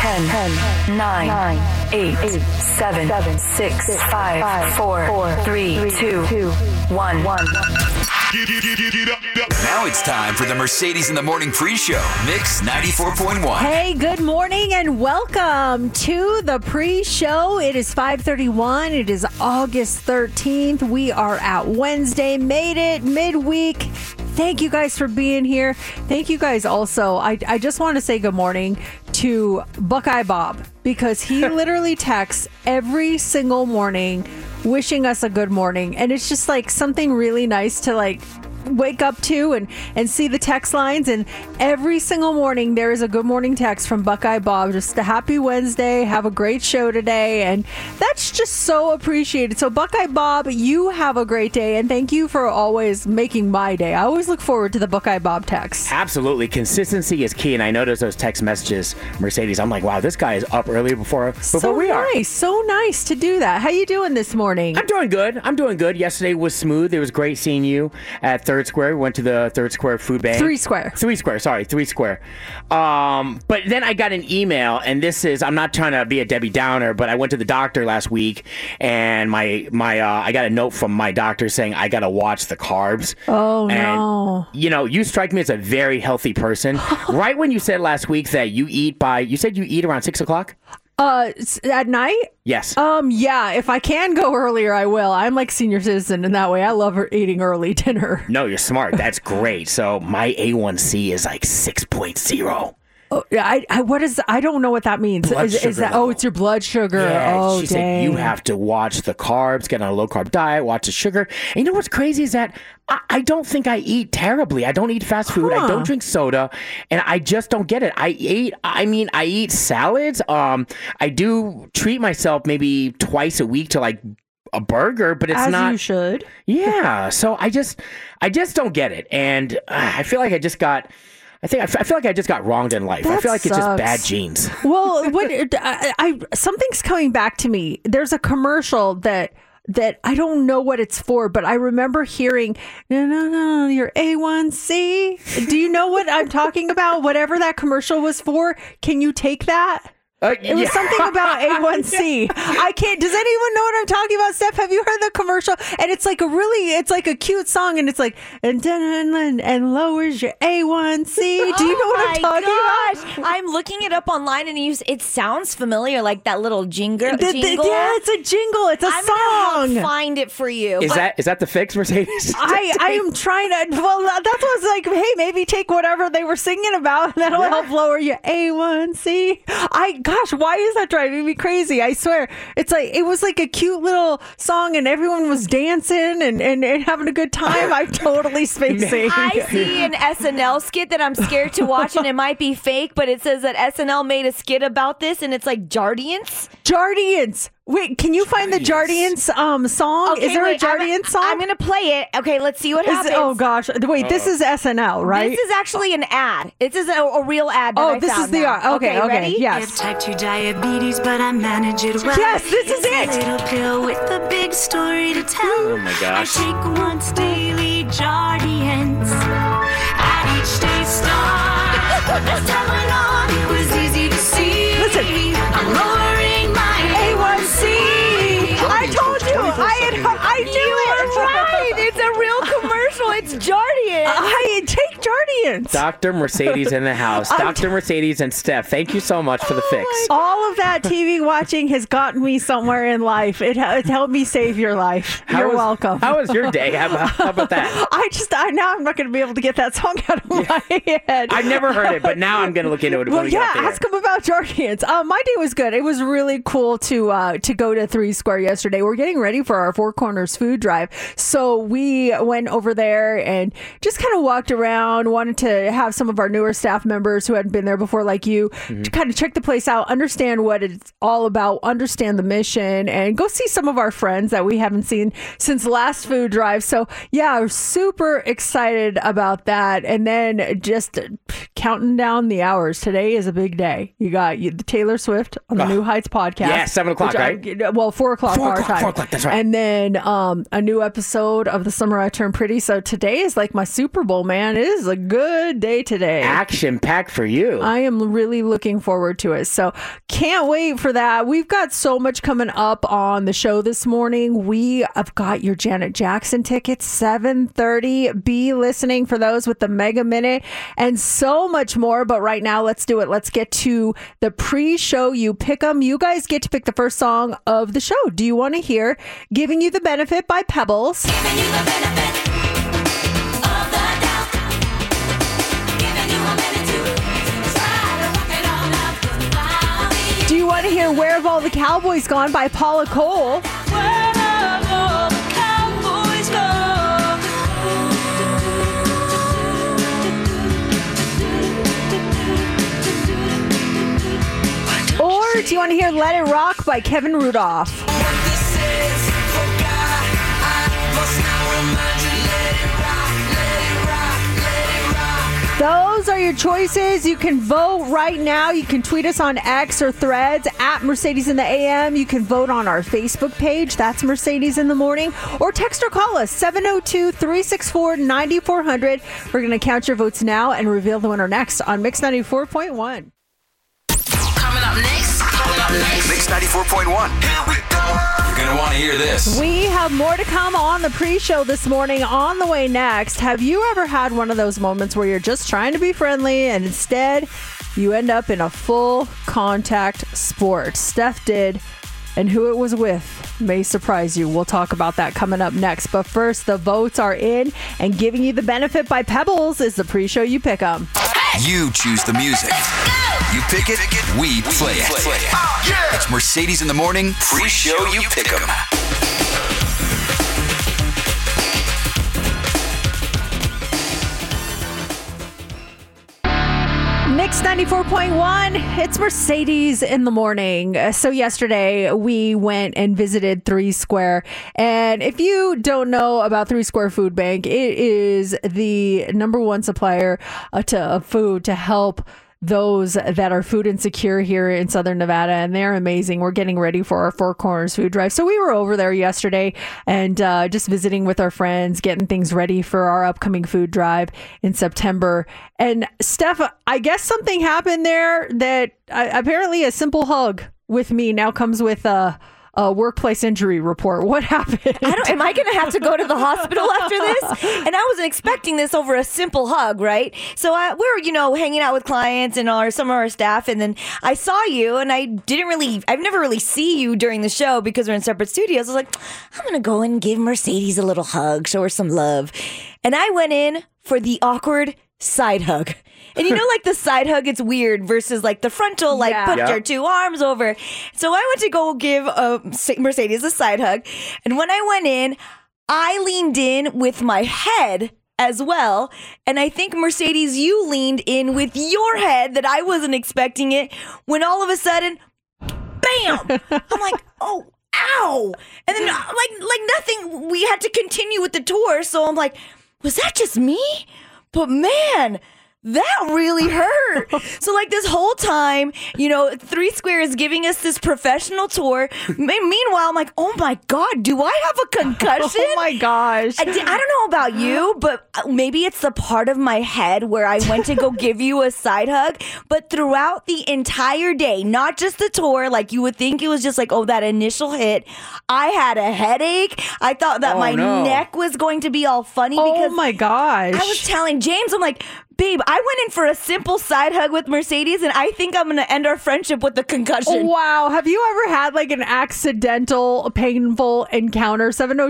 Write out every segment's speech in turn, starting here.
10, 9, 8, 7, 6, 5, 4, 3, 2, 1. Now it's time for the Mercedes in the Morning pre-show. Mix 94.1. Hey, good morning and welcome to the pre-show. It is 5:31. It is August 13th. We are at Wednesday. Made it midweek. Thank you guys for being here. Thank you guys also. I just want to say good morning to Buckeye Bob because he literally texts every single morning wishing us a good morning. And it's just like something really nice to like wake up to and see the text lines, and every single morning there is a good morning text from Buckeye Bob, just a happy Wednesday, have a great show today, and that's just so appreciated. So Buckeye Bob, you have a great day, and thank you for always making my day. I always look forward to the Buckeye Bob text. Absolutely. Consistency is key, and I noticed those text messages, Mercedes. I'm like, wow, this guy is up early before we are. So nice to do that. How you doing this morning? I'm doing good. Yesterday was smooth. It was great seeing you at Third Square. We went to the Third Square Food Bank. Three Square. But then I got an email, and this is, I'm not trying to be a Debbie Downer, but I went to the doctor last week, and I got a note from my doctor saying I got to watch the carbs. Oh, and, no. You know, you strike me as a very healthy person. Right when you said last week that you eat around 6 o'clock? At night? Yes. Yeah, if I can go earlier, I will. I'm like senior citizen in that way. I love eating early dinner. No, you're smart. That's great. So my A1C is like 6.0. Oh, I don't know what that means. Is that, it's your blood sugar. Yeah, she dang. said you have to watch the carbs, get on a low carb diet, watch the sugar. And you know what's crazy is that I don't think I eat terribly. I don't eat fast food. I don't drink soda, and I just don't get it. I eat salads. I do treat myself maybe twice a week to like a burger, but it's not. As you should. Yeah. So I just don't get it, and I feel like I feel like I just got wronged in life. I feel like it's just bad genes. Well, something's coming back to me. There's a commercial that I don't know what it's for, but I remember hearing, no, your A1C. Do you know what I'm talking about? Whatever that commercial was for, can you take that? It was something about A1C. I can't. Does anyone know what I'm talking about, Steph? Have you heard the commercial? And it's like a cute song, and it's like and lowers your A1C. Do you know what I'm talking about? I'm looking it up online, and it sounds familiar, like that little jingle. Yeah, it's a jingle. It's a song. I'm gonna find it for you. Is that the fix, Mercedes? I am trying to. Well, that's what I was like. Hey, maybe take whatever they were singing about, and that'll help lower your A1C. Gosh, why is that driving me crazy? I swear. It's like, it was like a cute little song and everyone was dancing and having a good time. I'm totally spacing. I see an SNL skit that I'm scared to watch, and it might be fake, but it says that SNL made a skit about this, and it's like Jardiance. Wait, can you find the Jardiance song? Okay, is there a Jardiance song? I'm going to play it. Okay, let's see what happens. Oh, gosh. Wait, this is SNL, right? This is actually an ad. This is a real ad that I found. This is the ad. Okay, ready? Yes. I have type 2 diabetes, but I manage it well. Yes, this is it. A little pill with a big story to tell. Oh, my gosh. I take once daily Jardiance at each day's start. As time went on, it was easy to see. Listen. I'm lowering my A1C. I told you. I knew it. Right. It's a real commercial. It's Jardiance. I take Jardiance. Dr. Mercedes in the house. Dr. Mercedes and Steph, thank you so much for the fix. All of that TV watching has gotten me somewhere in life. It helped me save your life. You're welcome. How was your day? How about that? Now I'm not going to be able to get that song out of my head. I've never heard it, but now I'm going to look into it. Well, yeah, ask him about Jardiance. My day was good. It was really cool to go to 3 Square yesterday. We're getting ready for our Four Corners food drive. So we went over there and just kind of walked around, wanted to have some of our newer staff members who hadn't been there before, like you, to kind of check the place out, understand what it's all about, understand the mission, and go see some of our friends that we haven't seen since last food drive. So yeah, we're super excited about that. And then just counting down the hours. Today is a big day. You got the Taylor Swift on the New Heights podcast. Yeah, 7 o'clock, right? Well, 4 o'clock our time. 4 o'clock, that's right. And then a new episode of The Summer I Turned Pretty. So today is like my Super Bowl, man. It is is a good day today. Action packed for you. I am really looking forward to it. So can't wait for that. We've got so much coming up on the show this morning. We have got your Janet Jackson tickets, 7:30. Be listening for those with the Mega Minute and so much more. But right now, let's do it. Let's get to the pre-show. You pick them. You guys get to pick the first song of the show. Do you want to hear Giving You the Benefit by Pebbles? Giving you the benefit of the doubt. Giving you a minute to try to work it all out. Do you want to hear Where Have All the Cowboys Gone by Paula Cole? Where have all the cowboys gone? Or do you want to hear Let It Rock by Kevin Rudolph? Those are your choices. You can vote right now. You can tweet us on X or Threads at Mercedes in the AM. You can vote on our Facebook page. That's Mercedes in the Morning. Or text or call us 702-364-9400. We're going to count your votes now and reveal the winner next on Mix 94.1. Coming up next. Mix 94.1. Here we go. You're going to want to hear this. We have more to come on the pre-show this morning. On the way next, have you ever had one of those moments where you're just trying to be friendly and instead you end up in a full contact sport? Steph did, and who it was with may surprise you. We'll talk about that coming up next. But first, the votes are in, and Giving You the Benefit by Pebbles is the pre-show. You pick them. You choose the music. You pick it, we play it. It's Mercedes in the Morning pre-show. You pick 'em. Mix 94.1, it's Mercedes in the Morning. So yesterday we went and visited Three Square. And if you don't know about Three Square Food Bank, it is the number one supplier of food to help those that are food insecure here in Southern Nevada, and they're amazing. We're getting ready for our Four Corners food drive. So we were over there yesterday and just visiting with our friends, getting things ready for our upcoming food drive in September. And Steph, I guess something happened there that apparently a simple hug with me now comes with a workplace injury report. What happened? Am I going to have to go to the hospital after this? And I wasn't expecting this over a simple hug, right? So we were, hanging out with clients and some of our staff, and then I saw you, and I've never really see you during the show because we're in separate studios. I was like, I'm going to go and give Mercedes a little hug, show her some love. And I went in for the awkward side hug. And like the side hug, it's weird versus like the frontal, put your two arms over. So I went to go give Mercedes a side hug. And when I went in, I leaned in with my head as well. And I think, Mercedes, you leaned in with your head that I wasn't expecting it, when all of a sudden, bam! I'm like, oh, ow! And then like nothing, we had to continue with the tour. So I'm like, was that just me? But man, that really hurt. So this whole time, Three Square is giving us this professional tour. Meanwhile, I'm like, oh my God, do I have a concussion? Oh my gosh. I don't know about you, but maybe it's the part of my head where I went to go give you a side hug. But throughout the entire day, not just the tour, you would think it was just that initial hit, I had a headache. I thought that my neck was going to be all funny because oh my gosh. I was telling James, I'm like, babe, I went in for a simple side hug with Mercedes, and I think I'm going to end our friendship with a concussion. Wow. Have you ever had an accidental, painful encounter?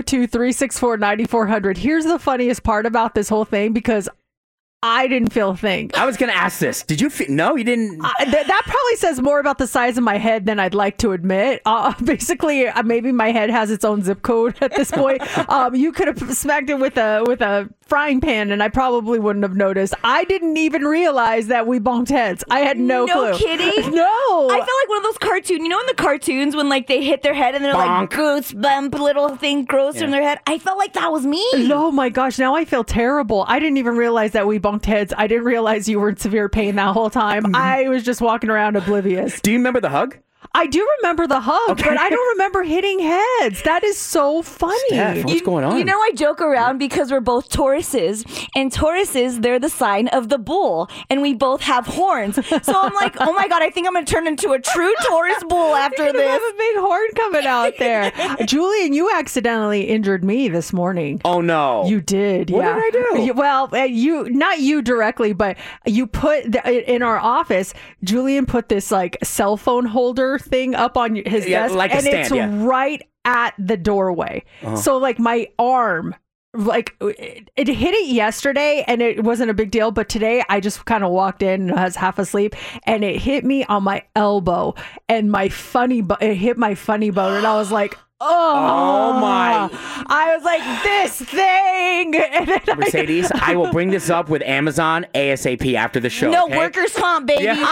702-364-9400. Here's the funniest part about this whole thing, because I didn't feel a thing. I was going to ask this. Did you feel? No, you didn't. That probably says more about the size of my head than I'd like to admit. Basically, maybe my head has its own zip code at this point. You could have smacked it with a frying pan, and I probably wouldn't have noticed. I didn't even realize that we bonked heads. I had no clue. No kidding? No. I felt like one of those cartoons. In the cartoons when they hit their head and they're Bonk. Goosebump little thing grows from their head. I felt like that was me. Oh my gosh, now I feel terrible. I didn't even realize that we bunked heads. I didn't realize you were in severe pain that whole time. I was just walking around oblivious. Do you remember the hug? I do remember the hug, Okay. but I don't remember hitting heads. That is so funny. Steph, what's going on? You know, I joke around because we're both Tauruses, and Tauruses, they're the sign of the bull, and we both have horns. So I'm like, oh my God, I think I'm going to turn into a true Taurus bull after You this. have a big horn coming out there. Julian, you accidentally injured me this morning. Oh no. You did. What yeah. did I do? Well, not you directly, but you put in our office. Julian put this like cell phone holder thing up on his desk, like a and stand, it's yeah. right at the doorway. So like my arm. Like it hit it yesterday and it wasn't a big deal, but today I just kind of walked in and I was half asleep and it hit me on my elbow and it hit my funny bone and I was like, oh my. I was like, this thing. And then Mercedes, I will bring this up with Amazon ASAP after the show. No, okay? workers' comp, baby. Yeah.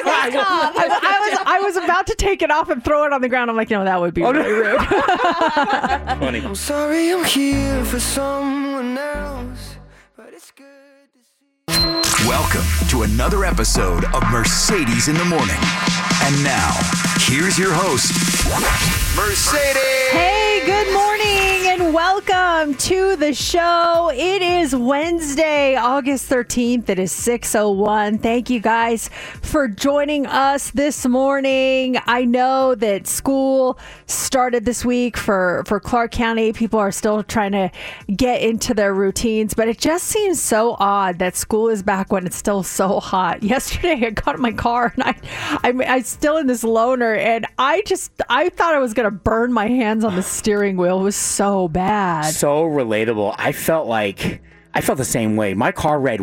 I was about to take it off and throw it on the ground. I'm like, no, that would be really rude. Funny. I'm sorry I'm here for someone else, but it's good to see. Welcome to another episode of Mercedes in the Morning. And now, here's your host, Mercedes. Hey, good morning and welcome to the show. It is Wednesday, August 13th. It is 6:01. Thank you guys for joining us this morning. I know that school started this week for Clark County. People are still trying to get into their routines, but it just seems so odd that school is back when it's still so hot. Yesterday, I got in my car and I'm still in this loaner, and I thought I was going to burn my hands on the steering wheel. It was so bad. So relatable. I felt the same way. My car read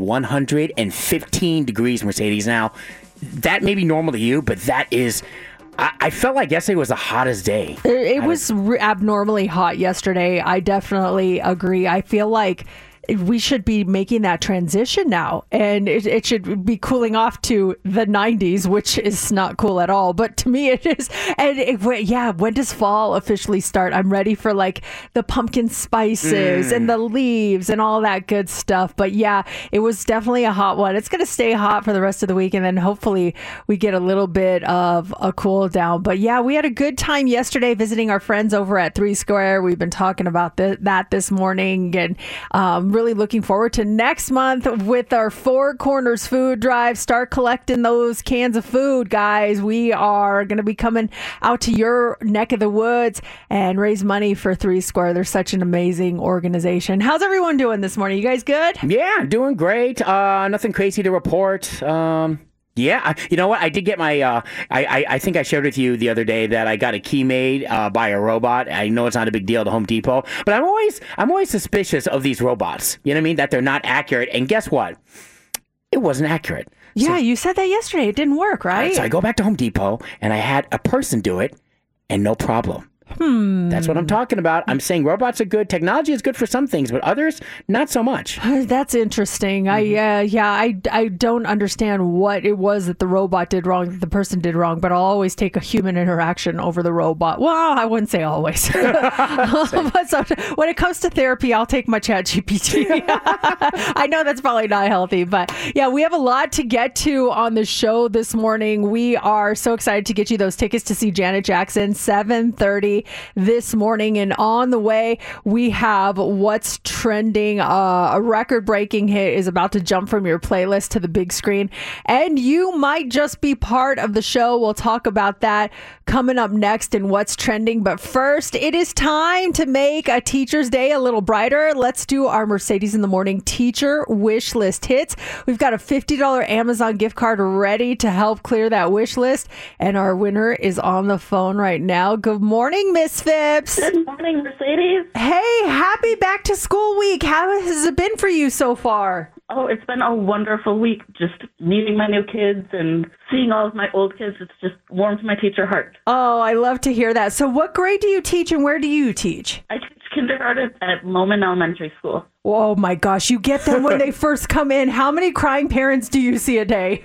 115 degrees, Mercedes. Now, that may be normal to you, but that is... I felt like yesterday was the hottest day. It was abnormally hot yesterday. I definitely agree. I feel like we should be making that transition now, and it should be cooling off to the 90s, which is not cool at all, but to me it is. And when does fall officially start? I'm ready for like the pumpkin spices and the leaves and all that good stuff. But yeah, it was definitely a hot one. It's going to stay hot for the rest of the week, and then hopefully we get a little bit of a cool down. But yeah, we had a good time yesterday visiting our friends over at 3 Square. We've been talking about that this morning, and really looking forward to next month with our Four Corners food drive. Start collecting those cans of food, guys. We are going to be coming out to your neck of the woods and raise money for 3 Square. They're such an amazing organization. How's everyone doing this morning? You guys good? Yeah, doing great. Nothing crazy to report. Yeah, you know what? I did get my, I think I shared with you the other day that I got a key made by a robot. I know it's not a big deal to Home Depot, but I'm always suspicious of these robots. You know what I mean? That they're not accurate. And guess what? It wasn't accurate. Yeah, you said that yesterday. It didn't work, right? So I go back to Home Depot and I had a person do it and no problem. That's what I'm talking about. I'm saying robots are good. Technology is good for some things, but others, not so much. That's interesting. I don't understand what it was that the robot did wrong, that the person did wrong, but I'll always take a human interaction over the robot. Well, I wouldn't say always. But so, when it comes to therapy, I'll take my ChatGPT. I know that's probably not healthy, but yeah, we have a lot to get to on the show this morning. We are so excited to get you those tickets to see Janet Jackson, 7:30 this morning. And on the way, we have What's Trending. A record-breaking hit is about to jump from your playlist to the big screen, and you might just be part of the show. We'll talk about that coming up next in What's Trending. But first, it is time to make a Teacher's Day a little brighter. Let's do our Mercedes in the Morning Teacher Wish List hits. We've got a $50 Amazon gift card ready to help clear that wish list, and our winner is on the phone right now. Good morning, Miss Phipps. Good morning, Mercedes. Hey, happy back to school week. How has it been for you so far? Oh, it's been a wonderful week. Just meeting my new kids and seeing all of my old kids. It's just warms my teacher heart. Oh, I love to hear that. So what grade do you teach and where do you teach? I teach kindergarten at Loman Elementary School. Oh my gosh, you get them when they first come in. How many crying parents do you see a day?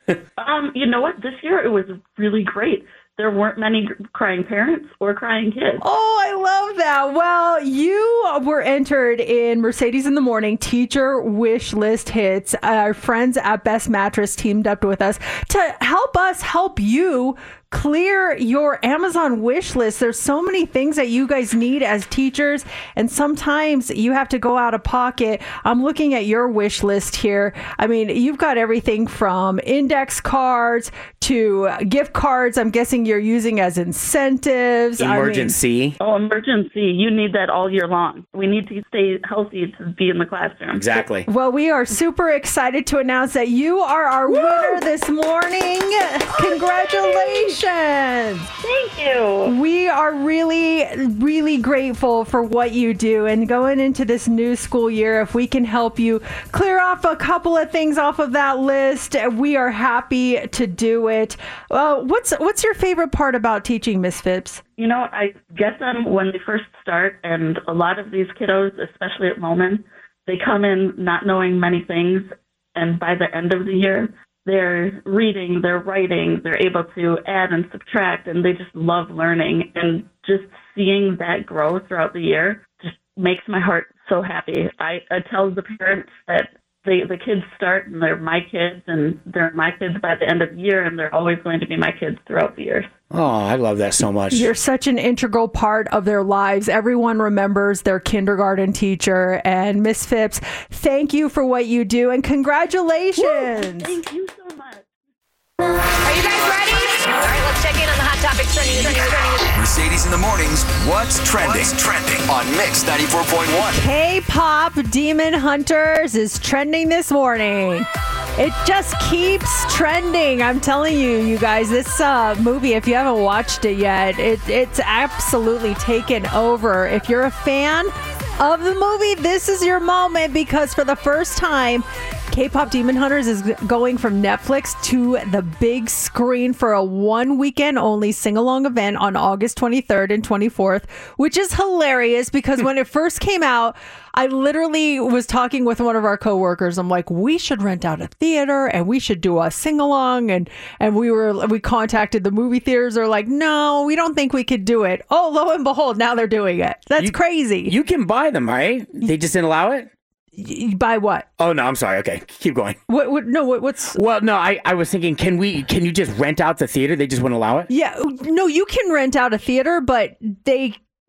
You know what? This year it was really great. There weren't many crying parents or crying kids. Oh, I love that. Well, you were entered in Mercedes in the Morning Teacher Wish List Hits. Our friends at Best Mattress teamed up with us to help you clear your Amazon wish list. There's so many things that you guys need as teachers, and sometimes you have to go out of pocket. I'm looking at your wish list here. I mean, you've got everything from index cards to gift cards. I'm guessing you're using as incentives. Emergency. Emergency. You need that all year long. We need to stay healthy to be in the classroom. Exactly. Well, we are super excited to announce that you are our winner this morning. Congratulations. Thank you. We are really, really grateful for what you do. And going into this new school year, if we can help you clear off a couple of things off of that list, we are happy to do it. What's your favorite part about teaching, Miss Phipps? You know, I get them when they first start, and a lot of these kiddos, especially at Moman, they come in not knowing many things, and by the end of the year, they're reading, they're writing, they're able to add and subtract, and they just love learning. And just seeing that grow throughout the year just makes my heart so happy. I tell the parents that the kids start and they're my kids, and they're my kids by the end of the year, and they're always going to be my kids throughout the years. Oh, I love that so much. You're such an integral part of their lives. Everyone remembers their kindergarten teacher. And Miss Phipps, thank you for what you do, and congratulations. Thank you so much. Are you guys ready? All right, let's check in on the hot topics trending. Mercedes in the mornings. What's trending? On Mix 94.1. K-pop Demon Hunters is trending this morning. It just keeps trending. I'm telling you, you guys, this movie, if you haven't watched it yet, it's absolutely taken over. If you're a fan of the movie, this is your moment, because for the first time, K-pop Demon Hunters is going from Netflix to the big screen for a one weekend only sing-along event on August 23rd and 24th, which is hilarious because when it first came out, I literally was talking with one of our coworkers. I'm like, we should rent out a theater and we should do a sing-along. And we contacted the movie theaters. They're like, no, we don't think we could do it. Oh, lo and behold, now they're doing it. That's crazy. You can buy them, right? They just didn't allow it? Buy what? Oh, no, I'm sorry. Okay, keep going. What's... Well, no, I was thinking, can you just rent out the theater? They just wouldn't allow it? Yeah, no, you can rent out a theater, but they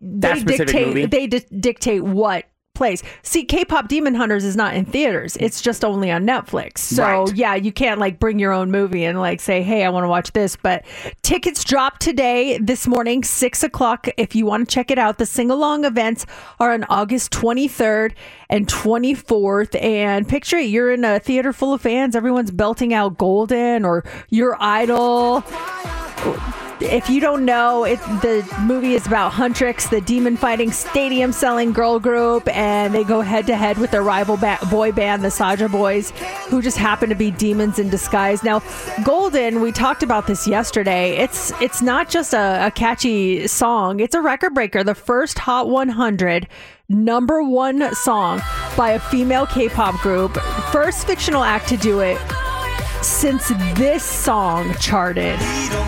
dictate what plays. See, K-pop Demon Hunters is not in theaters. It's just only on Netflix. So right. Yeah, you can't like bring your own movie and like say, hey, I want to watch this. But tickets drop today, this morning, 6:00. If you want to check it out, the sing-along events are on August 23rd and 24th. And picture it, you're in a theater full of fans. Everyone's belting out Golden or Your Idol. If you don't know, the movie is about Huntrix, the demon-fighting, stadium-selling girl group, and they go head-to-head with their rival boy band, the Saja Boys, who just happen to be demons in disguise. Now, Golden, we talked about this yesterday. It's not just a catchy song. It's a record breaker. The first Hot 100 #1 song by a female K-pop group. First fictional act to do it since this song charted.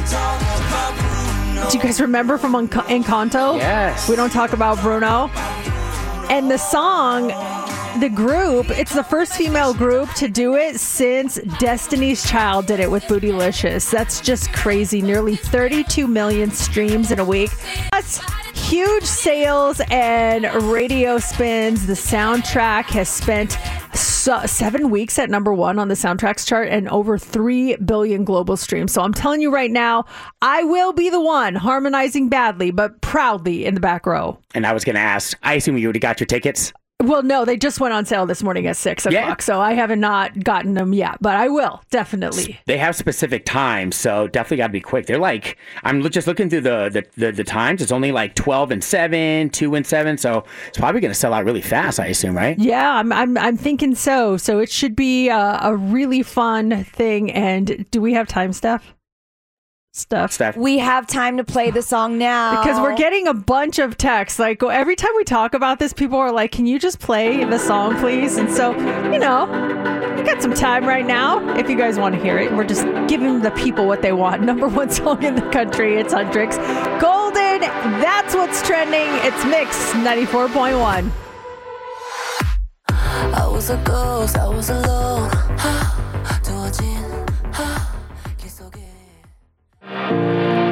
Do you guys remember from Encanto? Yes. We don't talk about Bruno. And the song, the group, it's the first female group to do it since Destiny's Child did it with Bootylicious. That's just crazy. Nearly 32 million streams in a week. That's huge sales and radio spins. The soundtrack has spent 7 weeks at #1 on the soundtracks chart and over 3 billion global streams. So I'm telling you right now, I will be the one harmonizing badly, but proudly in the back row. And I was going to ask, I assume you already got your tickets? Well, no, they just went on sale this morning at 6:00. Yeah. So I haven't not gotten them yet, but I will definitely. They have specific times, so definitely got to be quick. They're like, I'm just looking through the times. It's only like 12 and 7, 2 and 7. So it's probably going to sell out really fast, I assume, right? Yeah, I'm thinking so. So it should be a really fun thing. And do we have time, Steph? We have time to play the song now. Because we're getting a bunch of texts. Like every time we talk about this, people are like, can you just play the song, please? And so, we got some time right now. If you guys want to hear it, we're just giving the people what they want. #1 song in the country. It's Huntrix. Golden, that's what's trending. It's Mix 94.1. I was a ghost, I was alone.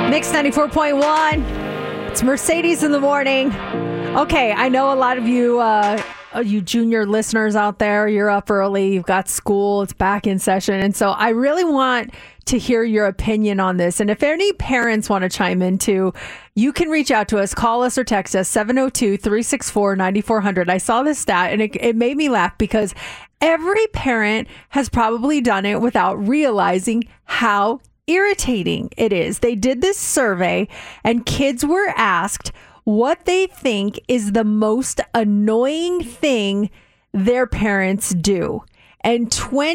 Mix 94.1. It's Mercedes in the morning. Okay, I know a lot of you you junior listeners out there, you're up early, you've got school, it's back in session. And so I really want to hear your opinion on this. And if any parents want to chime in too, you can reach out to us, call us or text us 702-364-9400. I saw this stat and it made me laugh because every parent has probably done it without realizing how irritating it is. They did this survey and kids were asked what they think is the most annoying thing their parents do. And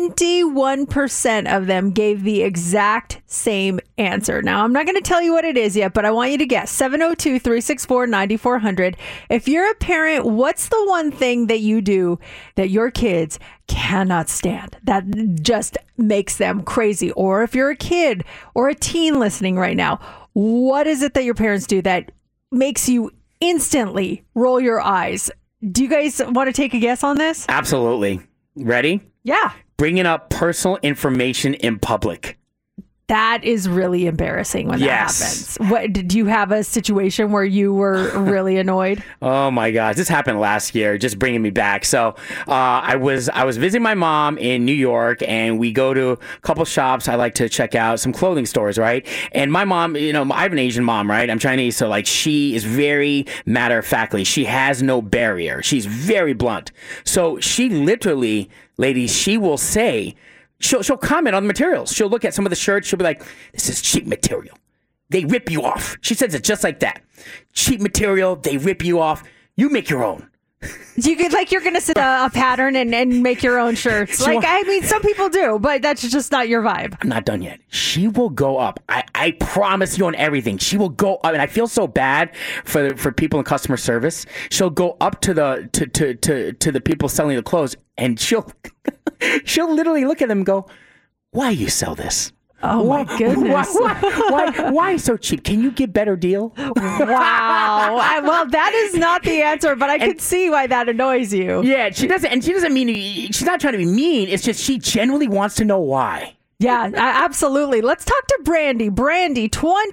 21% of them gave the exact same answer. Now, I'm not going to tell you what it is yet, but I want you to guess. 702-364-9400. If you're a parent, what's the one thing that you do that your kids cannot stand, that just makes them crazy? Or if you're a kid or a teen listening right now, what is it that your parents do that makes you instantly roll your eyes? Do you guys want to take a guess on this? Absolutely. Ready? Yeah. Bringing up personal information in public. That is really embarrassing when that Yes. happens. What, did you have a situation where you were really annoyed? Oh my gosh, this happened last year, just bringing me back. So I was visiting my mom in New York, and we go to a couple shops. I like to check out some clothing stores, right? And my mom, you know, I have an Asian mom, right? I'm Chinese, so like she is very matter-of-factly. She has no barrier. She's very blunt. So she literally, ladies, she will say, She'll comment on the materials. She'll look at some of the shirts. She'll be like, this is cheap material. They rip you off. She says it just like that. Cheap material. They rip you off. You make your own. You could, like, you're going to set a pattern and make your own shirts. Like, I mean, some people do, but that's just not your vibe. I'm not done yet. She will go up. I promise you on everything. She will go up, and I feel so bad for people in customer service. She'll go up to the to the people selling the clothes, and she'll literally look at them and go, "Why you sell this? Oh my goodness! Why so cheap? Can you get better deal?" Wow. Well, that is not the answer, but I could see why that annoys you. Yeah, she doesn't mean, she's not trying to be mean. It's just she genuinely wants to know why. Yeah, absolutely. Let's talk to Brandy. Brandy,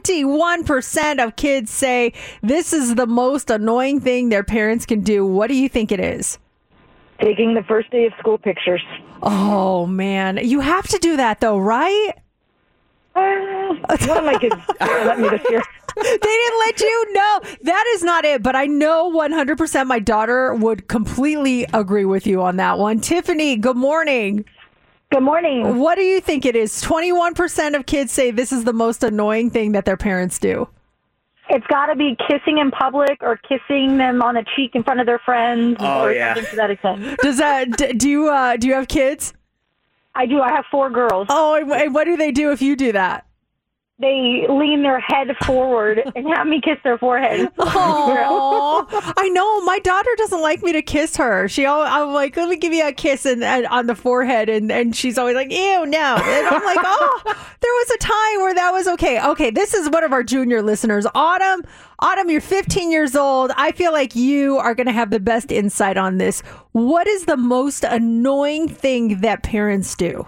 21% of kids say this is the most annoying thing their parents can do. What do you think it is? Taking the first day of school pictures. Oh, man. You have to do that, though, right? One of my kids let me this year. They didn't let you? No, that is not it. But I know 100% my daughter would completely agree with you on that one. Tiffany, good morning. Good morning. What do you think it is? 21% of kids say this is the most annoying thing that their parents do. It's got to be kissing in public or kissing them on the cheek in front of their friends. Oh, or yeah. something to that extent. Does that? Do you have kids? I do. I have 4 girls. Oh, and what do they do if you do that? They lean their head forward and have me kiss their forehead. Oh, I know. My daughter doesn't like me to kiss her. I'm like, let me give you a kiss and on the forehead, and she's always like, ew, no. And I'm like, oh, there was a time where that was okay. Okay, this is one of our junior listeners, Autumn. Autumn, you're 15 years old. I feel like you are going to have the best insight on this. What is the most annoying thing that parents do?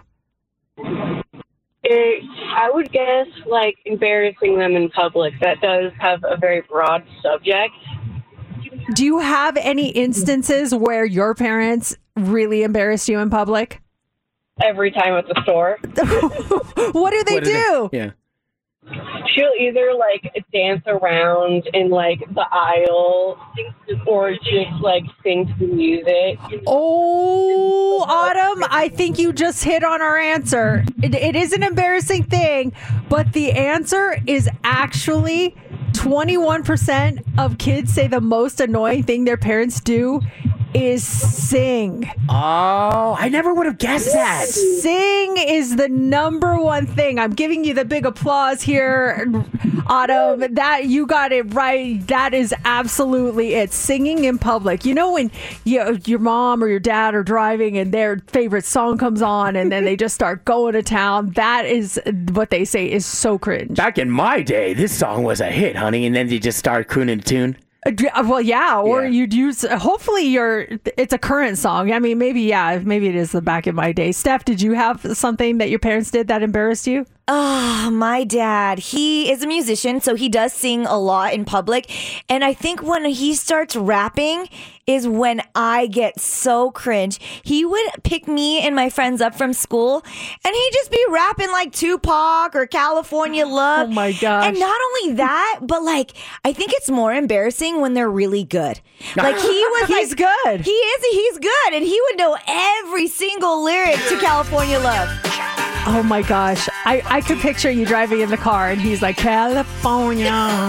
I would guess, like, embarrassing them in public. That does have a very broad subject. Do you have any instances where your parents really embarrassed you in public? Every time at the store. What do they do? Yeah. She'll either, like, dance around in, like, the aisle or just, like, sing to the music. Oh, Autumn, I think you just hit on our answer. It is an embarrassing thing, but the answer is actually 21% of kids say the most annoying thing their parents do is sing. Oh, I never would have guessed that. Sing is the number one thing. I'm giving you the big applause here, Autumn. That you got it right. That is absolutely it. Singing in public. You know when your mom or your dad are driving and their favorite song comes on and then they just start going to town. That is what they say is so cringe. Back in my day, this song was a hit, honey, and then you just start crooning a tune. Well, yeah, or you'd use, hopefully it's a current song. I mean, maybe it is the back in my day. Steph, did you have something that your parents did that embarrassed you? My dad, he is a musician, so he does sing a lot in public. And I think when he starts rapping is when I get so cringe. He would pick me and my friends up from school, and he'd just be rapping like Tupac or California Love. Oh my gosh. And not only that, but like, I think it's more embarrassing when they're really good. Like he was He's good. He's good. And he would know every single lyric to California Love. Oh my gosh. I could picture you driving in the car and he's like, California.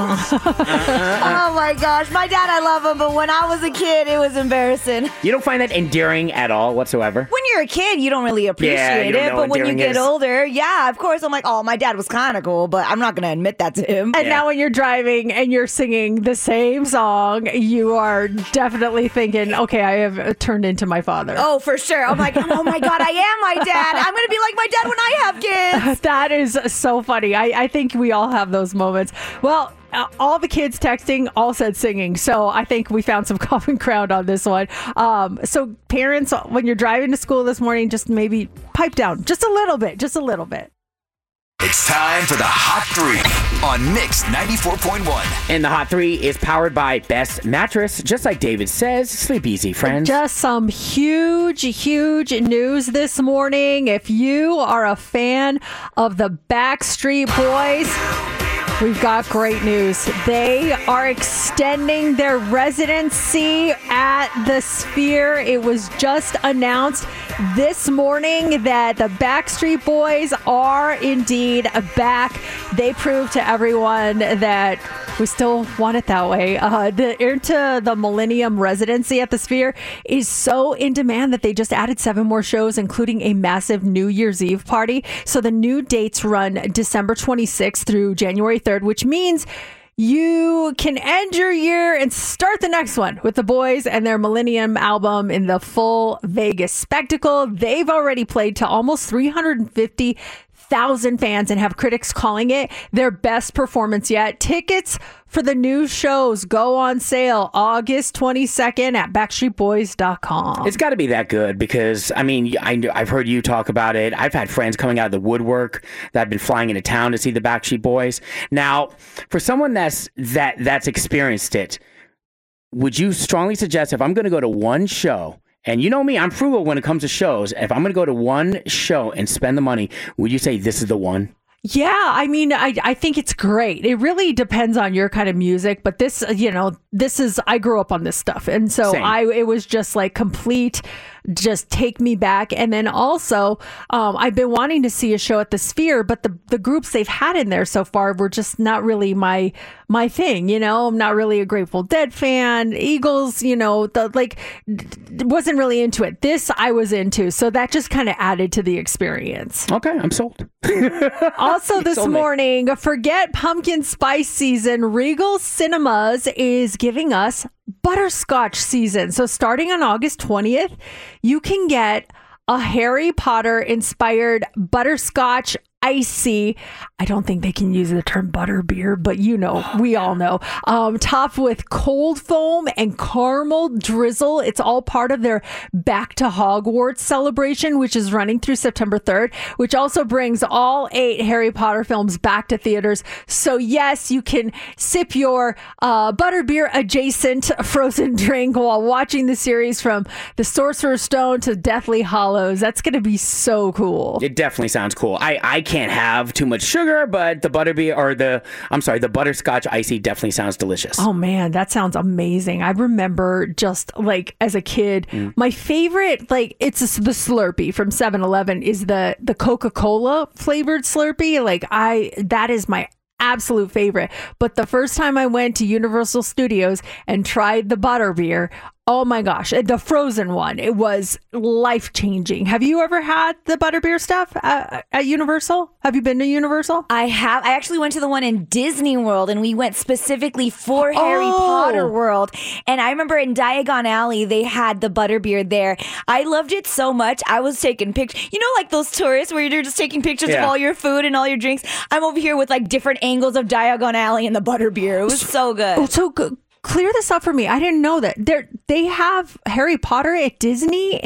Oh my gosh. My dad, I love him, but when I was a kid, it was embarrassing. You don't find that endearing at all whatsoever? When you're a kid, you don't really appreciate you don't it. know But when you endearing get is. older, yeah, of course, I'm like, oh, my dad was kind of cool, but I'm not going to admit that to him. And now when you're driving and you're singing the same song, you are definitely thinking, okay, I have turned into my father. Oh, for sure. I'm like, oh my God, I am my dad. I'm going to be like my dad when I have kids. That is so funny. I think we all have those moments. Well, all the kids texting all said singing. So I think we found some common ground on this one. So parents, when you're driving to school this morning, just maybe pipe down just a little bit, It's time for the Hot 3 on Mix 94.1. And the Hot 3 is powered by Best Mattress. Just like David says, sleep easy, friends. Just some huge news this morning. If you are a fan of the Backstreet Boys, we've got great news. They are extending their residency at the Sphere. It was just announced this morning that the Backstreet Boys are indeed back. They proved to everyone that we still want it that way. Into the Millennium residency at the Sphere is so in demand that they just added 7 more shows, including a massive New Year's Eve party. So the new dates run December 26th through January 3rd, which means you can end your year and start the next one with the boys and their Millennium album in the full Vegas spectacle. They've already played to almost 350,000 fans and have critics calling it their best performance yet. Tickets for the new shows go on sale August 22nd at BackstreetBoys.com. It's got to be that good because, I mean, I've heard you talk about it. I've had friends coming out of the woodwork that have been flying into town to see the Backstreet Boys. Now, for someone that's experienced it, would you strongly suggest if I'm going to go to one show, and you know me, I'm frugal when it comes to shows, if I'm going to go to one show and spend the money, would you say this is the one? Yeah, I mean, I think it's great. It really depends on your kind of music, but this, I grew up on this stuff. And so it was just like complete, just take me back. And then also, I've been wanting to see a show at the Sphere, but the groups they've had in there so far were just not really my thing. I'm not really a Grateful Dead fan. Eagles, wasn't really into it. This I was into. So that just kind of added to the experience. Okay, I'm sold. Also this morning, forget pumpkin spice season. Regal Cinemas is giving us butterscotch season. So starting on August 20th, you can get a Harry Potter inspired butterscotch icy. I don't think they can use the term butter beer, but we all know. Topped with cold foam and caramel drizzle. It's all part of their Back to Hogwarts celebration, which is running through September 3rd, which also brings all 8 Harry Potter films back to theaters. So yes, you can sip your butterbeer adjacent frozen drink while watching the series from the Sorcerer's Stone to Deathly Hallows. That's going to be so cool. It definitely sounds cool. I can't have too much sugar, but the the butterscotch icy definitely sounds delicious. Oh man, that sounds amazing. I remember just like as a kid, my favorite, it's the Slurpee from 7-Eleven is the Coca-Cola flavored Slurpee. That is my absolute favorite. But the first time I went to Universal Studios and tried the butterbeer, oh my gosh, the frozen one, it was life-changing. Have you ever had the butterbeer stuff at Universal? Have you been to Universal? I have. I actually went to the one in Disney World, and we went specifically for Harry Potter World. And I remember in Diagon Alley, they had the butterbeer there. I loved it so much. I was taking pictures. Like those tourists where you're just taking pictures of all your food and all your drinks? I'm over here with different angles of Diagon Alley and the butterbeer. It was so good. Oh, so good. Clear this up for me. I didn't know that. They have Harry Potter at Disney in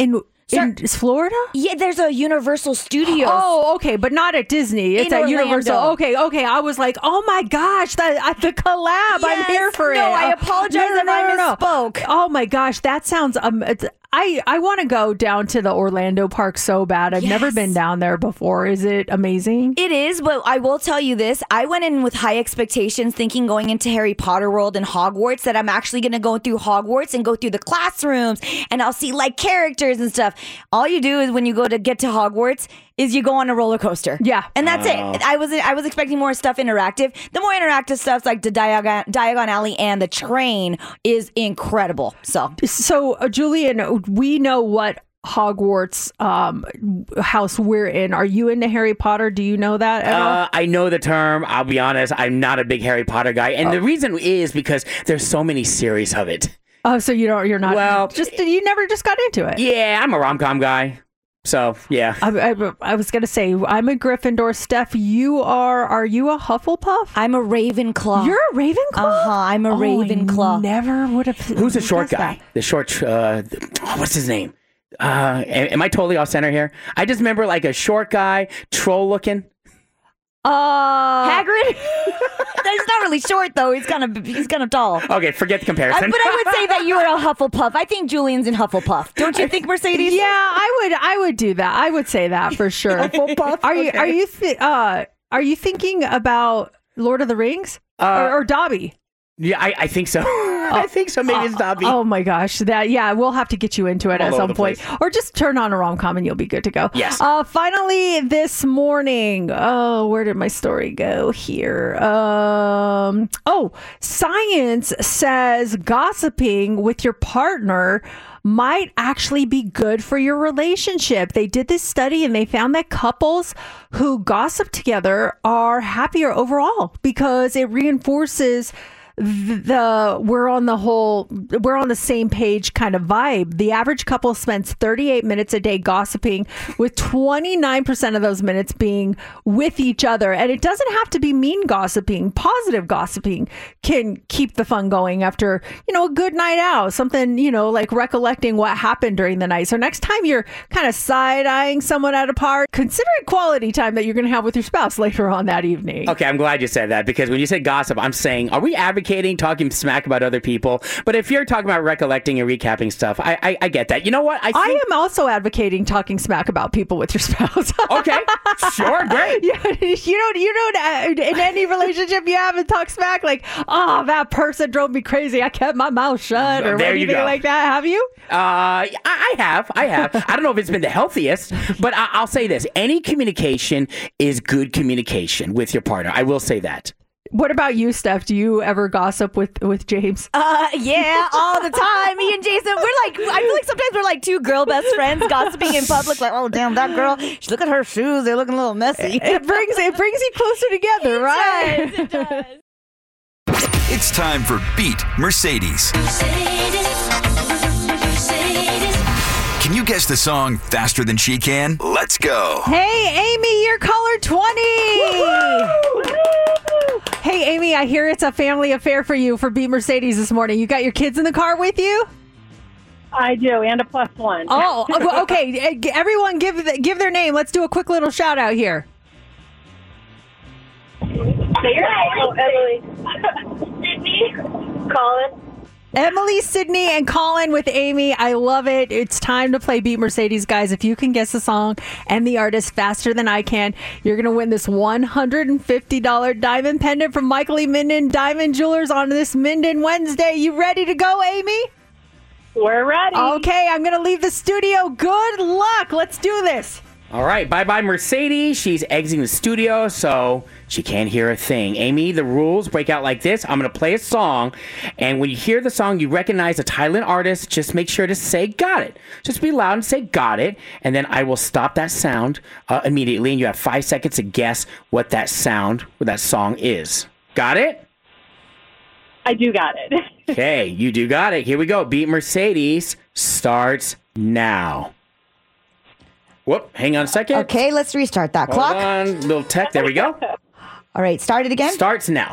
Is Florida? Yeah, there's a Universal Studios. Oh, okay, but not at Disney. It's In at Universal. Orlando. Okay. I was like, oh my gosh, the collab. I'm here for it. No, I apologize if I misspoke. Oh my gosh, that sounds. I want to go down to the Orlando park so bad. I've never been down there before. Is it amazing? It is, but I will tell you this. I went in with high expectations, thinking going into Harry Potter World and Hogwarts that I'm actually going to go through Hogwarts and go through the classrooms and I'll see like characters and stuff. All you do is when you go to get to Hogwarts is you go on a roller coaster. Yeah. And that's it. I was expecting more stuff interactive. The more interactive stuff like the Diagon Alley and the train is incredible. So Julian, we know what Hogwarts house we're in. Are you into Harry Potter? Do you know that at all? I know the term. I'll be honest. I'm not a big Harry Potter guy. And the reason is because there's so many series of it. Oh, so you're not. Well, you never just got into it. Yeah, I'm a rom-com guy. So, yeah. I was going to say, I'm a Gryffindor. Steph, are you a Hufflepuff? I'm a Ravenclaw. You're a Ravenclaw? Uh-huh, I'm a Ravenclaw. I never would have. Who's the short guy? That? The short, what's his name? Am I totally off center here? I just remember like a short guy, troll looking. Hagrid? He's not really short though. He's kind of tall. Okay, forget the comparison. But I would say that you are a Hufflepuff. I think Julian's in Hufflepuff. Don't you think, Mercedes? Yeah, I would do that. I would say that for sure. Hufflepuff? Are you thinking about Lord of the Rings or Dobby? Yeah, I think so. I think so. Maybe it's Dobby. Oh my gosh, we'll have to get you into it at some point, or just turn on a rom-com and you'll be good to go. Yes. Finally, this morning. Where did my story go here? Science says gossiping with your partner might actually be good for your relationship. They did this study and they found that couples who gossip together are happier overall because it reinforces we're on the same page kind of vibe. The average couple spends 38 minutes a day gossiping, with 29% of those minutes being with each other. And it doesn't have to be mean gossiping. Positive gossiping can keep the fun going after, a good night out, something, like recollecting what happened during the night. So next time you're kind of side-eyeing someone at a party, consider it quality time that you're going to have with your spouse later on that evening. Okay, I'm glad you said that, because when you say gossip, I'm saying, are we advocating talking smack about other people? But if you're talking about recollecting and recapping stuff, I get that. You know what? I am also advocating talking smack about people with your spouse. Okay, sure, great. You don't in any relationship you have and talk smack like, oh, that person drove me crazy. I kept my mouth shut or anything like that. Have you? I have. I don't know if it's been the healthiest, but I'll say this: any communication is good communication with your partner. I will say that. What about you, Steph? Do you ever gossip with James? Yeah, all the time. Me and Jason, I feel like sometimes we're like two girl best friends gossiping in public. Like, oh damn, that girl. Look at her shoes; they're looking a little messy. It brings you closer together, right? It does. It's time for Beat Mercedes. Can you guess the song faster than she can? Let's go. Hey, Amy, you're caller 20. Woo-hoo! Hey, Amy, I hear it's a family affair for you for Beat Mercedes this morning. You got your kids in the car with you? I do, and a +1. Oh, okay. Everyone give their name. Let's do a quick little shout out here. Say your name. Oh, Emily. Sydney. Colin. Emily, Sydney, and Colin with Amy. I love it. It's time to play Beat Mercedes, guys. If you can guess the song and the artist faster than I can, you're going to win this $150 diamond pendant from Michael E. Minden Diamond Jewelers on this Minden Wednesday. You ready to go, Amy? We're ready. Okay, I'm going to leave the studio. Good luck. Let's do this. All right, bye-bye, Mercedes. She's exiting the studio, so she can't hear a thing. Amy, the rules break out like this. I'm going to play a song, and when you hear the song, you recognize a Thailand artist, just make sure to say, got it. Just be loud and say, got it, and then I will stop that sound immediately, and you have 5 seconds to guess what that sound, what that song is. Got it? I do got it. Okay, you do got it. Here we go. Beat Mercedes starts now. Whoop, hang on a second. Okay, let's restart that clock. Hold on, little tech. There we go. All right, start it again. Starts now.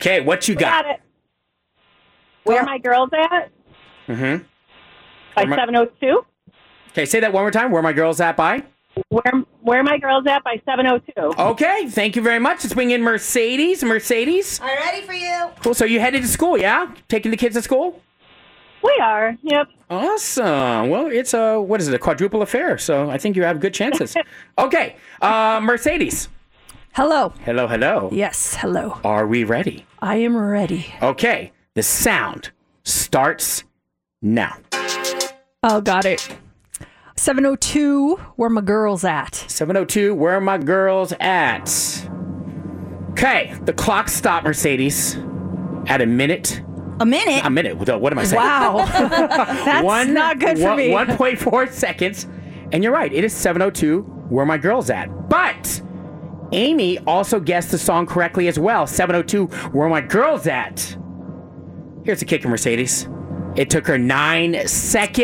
Okay, what you got? Got it. Where my girls at? Mm-hmm. By 702. Okay, say that one more time. Where my girls at by? Where my girls at by 702. Okay, thank you very much. Let's bring in Mercedes. Mercedes. I'm ready for you. Cool. So you headed to school, yeah? Taking the kids to school? We are. Yep. Awesome. Well, it's a quadruple affair. So I think you have good chances. Okay, Mercedes. Hello. Hello, hello. Yes, hello. Are we ready? I am ready. Okay, the sound starts now. Oh, got it. 702, where my girls at? 702, where are my girls at? Okay, the clock stopped, Mercedes, at a minute. A minute? A minute. What am I saying? Wow. That's not good for me. 1.4 seconds. And you're right, it is 702, where are my girls at? But Amy also guessed the song correctly as well. 702, where are my girls at? Here's the kicker, Mercedes. It took her 9 seconds.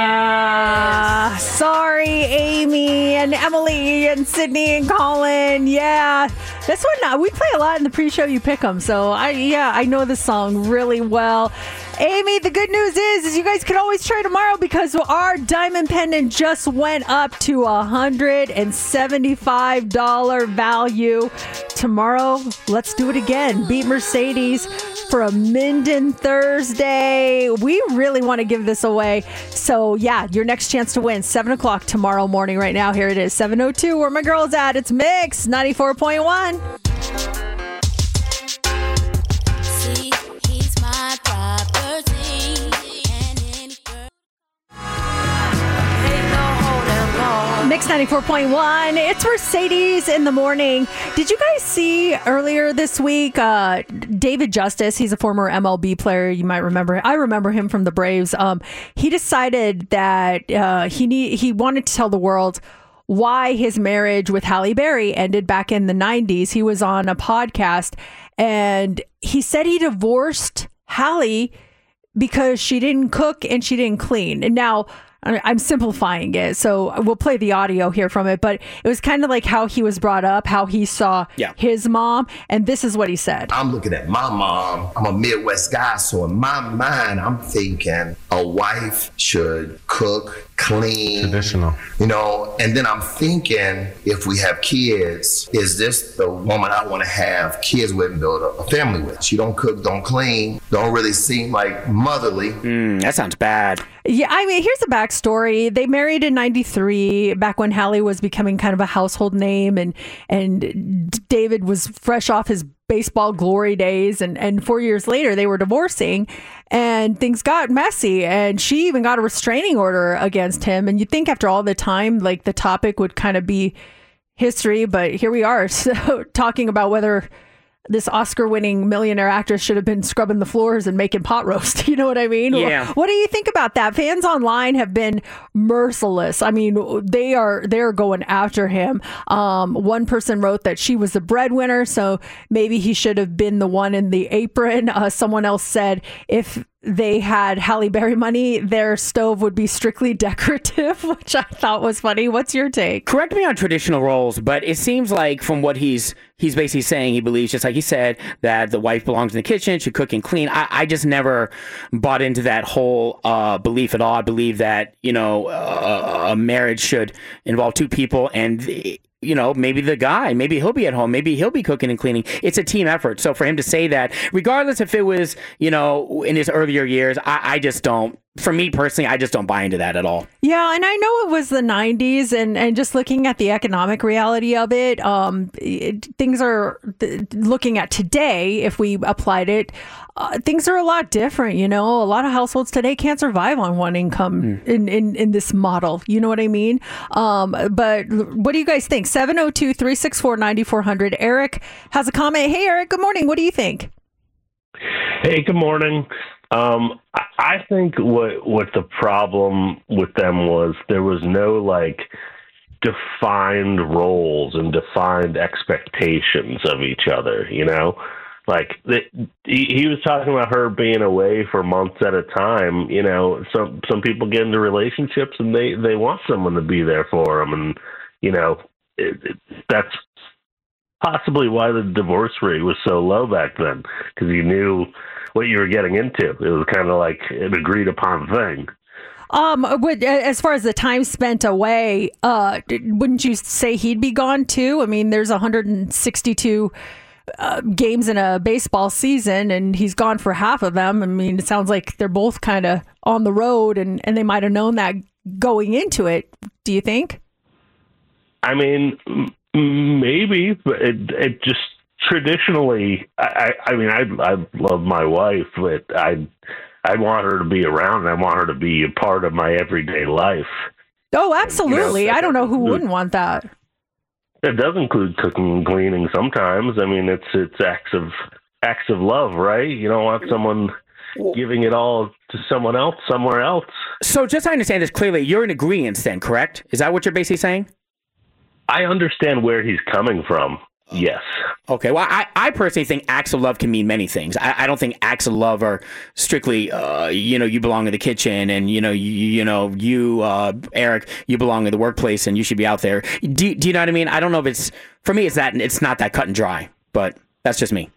Sorry, Amy and Emily and Sydney and Colin. Yeah, this one we play a lot in the pre-show. You pick them, so I know this song really well. Amy, the good news is you guys can always try tomorrow because our diamond pendant just went up to $175 value. Tomorrow, let's do it again. Beat Mercedes for a Minden Thursday. We really want to give this away. So yeah, your next chance to win, 7 o'clock tomorrow morning. Right now, here it is, 7:02. Where my girl's at? It's Mix 94.1. See, he's my property. And any girl. Mix 94.1. It's Mercedes in the morning. Did you guys see earlier this week, David Justice, he's a former MLB player. You might remember. I remember him from the Braves. He decided that he wanted to tell the world why his marriage with Halle Berry ended back in the 90s. He was on a podcast and he said he divorced Halle because she didn't cook and she didn't clean. And now I'm simplifying it, so we'll play the audio here from it, but it was kind of like how he was brought up, how he saw his mom, and this is what he said. I'm looking at my mom. I'm a Midwest guy, so in my mind, I'm thinking a wife should cook, clean. Traditional. You know, and then I'm thinking, if we have kids, is this the woman I want to have kids with and build a family with? She don't cook, don't clean, don't really seem like motherly. That sounds bad. Yeah, I mean, here's the backstory. They married in 93, back when Halle was becoming kind of a household name, and David was fresh off his baseball glory days, and 4 years later they were divorcing and things got messy, and she even got a restraining order against him. And you'd think after all the time, like, the topic would kind of be history, but here we are, so talking about whether this Oscar-winning millionaire actress should have been scrubbing the floors and making pot roast. You know what I mean? Yeah. What do you think about that? Fans online have been merciless. I mean, they're going after him. One person wrote that she was the breadwinner, so maybe he should have been the one in the apron. Someone else said if they had Halle Berry money, their stove would be strictly decorative, which I thought was funny. What's your take? Correct me on traditional roles, but it seems like from what he's basically saying, he believes, just like he said, that the wife belongs in the kitchen, should cook and clean. I just never bought into that whole belief at all. I believe that, a marriage should involve two people, and maybe the guy, maybe he'll be at home, maybe he'll be cooking and cleaning. It's a team effort. So for him to say that, regardless if it was, in his earlier years, I just don't, for me personally, I just don't buy into that at all. Yeah, and I know it was the 90s, and just looking at the economic reality of it, things are, looking at today, if we applied it, things are a lot different. A lot of households today can't survive on one income in this model. You know what I mean? But what do you guys think? 702-364-9400. Eric has a comment. Hey, Eric, good morning. What do you think? Hey, good morning. I think what the problem with them was there was no defined roles and defined expectations of each other, he was talking about her being away for months at a time. Some people get into relationships and they want someone to be there for them, and that's possibly why the divorce rate was so low back then, because you knew what you were getting into. It was kind of like an agreed upon thing. As far as the time spent away, wouldn't you say he'd be gone too? I mean, there's 162 games in a baseball season, and he's gone for half of them. I mean, it sounds like they're both kind of on the road, and they might have known that going into it. Do you think? I mean, maybe, but it just traditionally. I mean, I love my wife, but I want her to be around, and I want her to be a part of my everyday life. Oh, absolutely. I don't know who wouldn't want that. It does include cooking and cleaning sometimes. I mean, it's acts of love, right? You don't want someone giving it all to someone else somewhere else. So just so I understand this clearly, you're in agreement then, correct? Is that what you're basically saying? I understand where he's coming from. Yes. Okay. Well, I personally think acts of love can mean many things. I don't think acts of love are strictly, you belong in the kitchen, and you, Eric, you belong in the workplace, and you should be out there. Do you know what I mean? I don't know if it's, for me, it's not that cut and dry, but that's just me.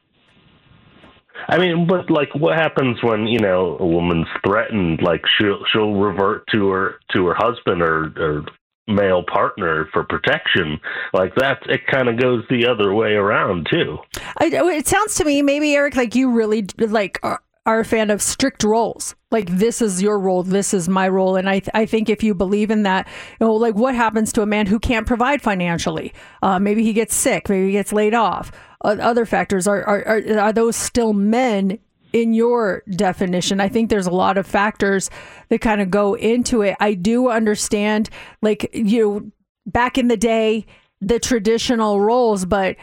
I mean, but like, what happens when a woman's threatened? Like, she'll revert to her husband or male partner for protection. Like that, it kind of goes the other way around too. It sounds to me, maybe Eric, like you really are a fan of strict roles. Like, this is your role, this is my role. And I think if you believe in that, like, what happens to a man who can't provide financially? Maybe he gets sick, maybe he gets laid off. Other factors, are those still men in your definition? I think there's a lot of factors that kind of go into it. I do understand, like, back in the day, the traditional roles, but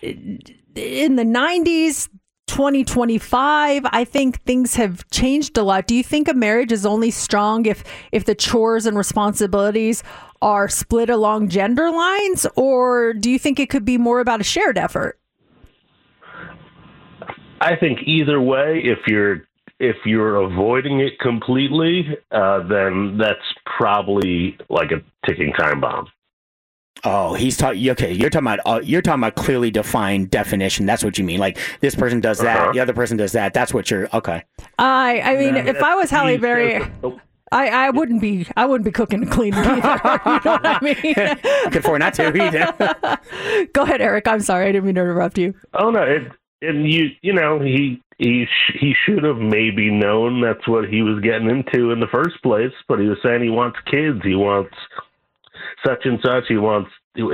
in the 90s, 2025, I think things have changed a lot. Do you think a marriage is only strong if the chores and responsibilities are split along gender lines, or do you think it could be more about a shared effort? I think either way, if you're avoiding it completely, then that's probably like a ticking time bomb. Oh, he's talking. Okay, you're talking about clearly defined definition. That's what you mean. Like, this person does that, the other person does that. That's what you're. Okay. I mean, if I was Halle Berry, I wouldn't be cooking and cleaning either. You know what I mean? Could afford not to either. Go ahead, Eric. I'm sorry, I didn't mean to interrupt you. Oh no, he should have maybe known that's what he was getting into in the first place. But he was saying he wants kids. He wants such and such. He wants.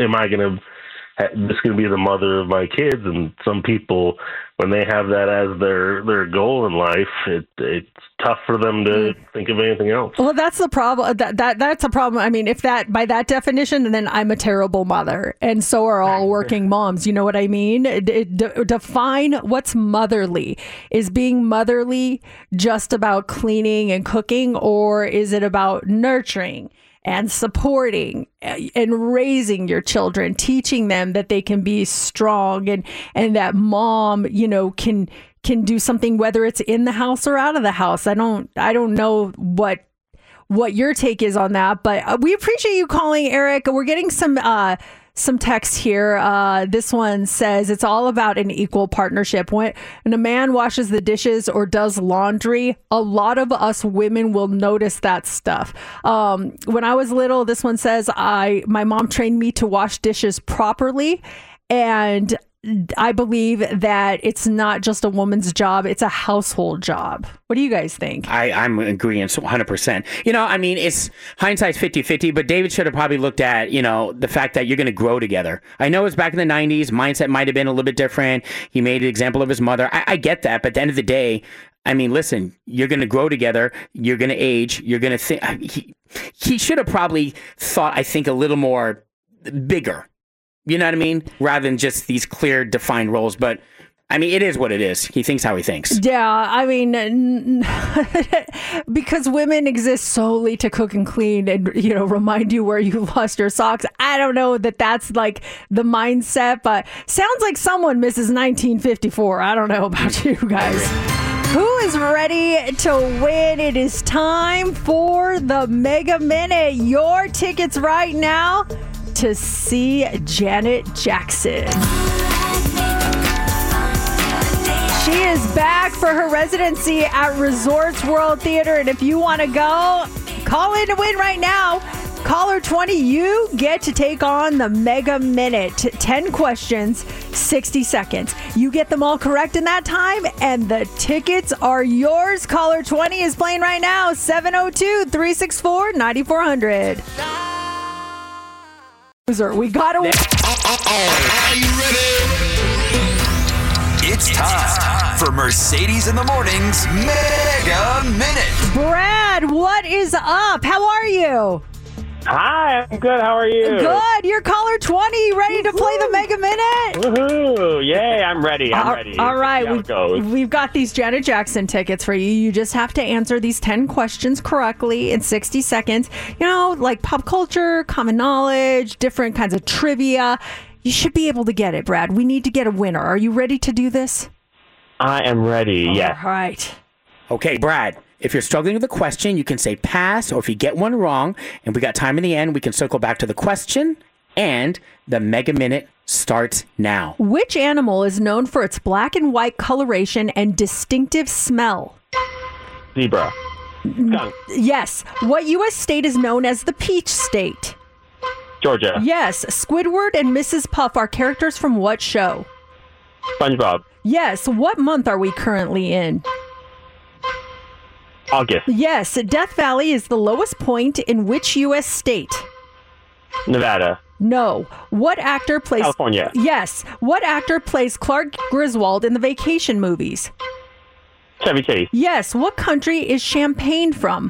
This going to be the mother of my kids? And some people, when they have that as their goal in life, it's tough for them to think of anything else. Well, that's the problem. That's a problem. I mean, if that by that definition, then I'm a terrible mother, and so are all working moms. You know what I mean? Define what's motherly. Is being motherly just about cleaning and cooking, or is it about nurturing and supporting and raising your children, teaching them that they can be strong, and that mom, can do something, whether it's in the house or out of the house. I don't know what your take is on that, but we appreciate you calling, Eric. We're getting some text here. This one says it's all about an equal partnership. When a man washes the dishes or does laundry, a lot of us women will notice that stuff. When I was little, this one says, my mom trained me to wash dishes properly, and I believe that it's not just a woman's job, it's a household job. What do you guys think? I'm agreeing 100%. I mean, it's hindsight's 50-50, but David should have probably looked at, the fact that you're going to grow together. I know it's back in the 90s. Mindset might have been a little bit different. He made an example of his mother. I get that. But at the end of the day, I mean, listen, you're going to grow together. You're going to age. You're going to think. He should have probably thought, I think, a little more bigger. You know what I mean? Rather than just these clear, defined roles. But, I mean, it is what it is. He thinks how he thinks. Yeah, I mean, because women exist solely to cook and clean and, remind you where you lost your socks. I don't know that that's like the mindset, but sounds like someone misses 1954. I don't know about you guys. Who is ready to win? It is time for the Mega Minute. Your tickets right now to see Janet Jackson. She is back for her residency at Resorts World Theater. And if you want to go, call in to win right now. Caller 20, you get to take on the Mega Minute. 10 questions, 60 seconds. You get them all correct in that time, and the tickets are yours. Caller 20 is playing right now, 702-364-9400. We got to win. Are you ready? It's time for Mercedes in the Morning's Mega Minute. Brad, what is up? How are you? Hi, I'm good. How are you? Good. You're caller 20. Ready to play the Mega Minute? Woohoo! Yay! I'm ready. I'm ready. All right. Let's see how it goes. We've got these Janet Jackson tickets for you. You just have to answer these 10 questions correctly in 60 seconds. You know, like pop culture, common knowledge, different kinds of trivia. You should be able to get it, Brad. We need to get a winner. Are you ready to do this? I am ready. Yes. All right. Okay, Brad. If you're struggling with a question, you can say pass, or if you get one wrong, and we got time in the end, we can circle back to the question, and the Mega Minute starts now. Which animal is known for its black and white coloration and distinctive smell? Zebra. Skunk. Yes. What U.S. state is known as the Peach State? Georgia. Yes. Squidward and Mrs. Puff are characters from what show? SpongeBob. Yes. What month are we currently in? August. Yes. Death Valley is the lowest point in which U.S. state? Nevada. No. What actor plays... California. Yes. What actor plays Clark Griswold in the Vacation movies? Chevy Chase. Yes. What country is champagne from?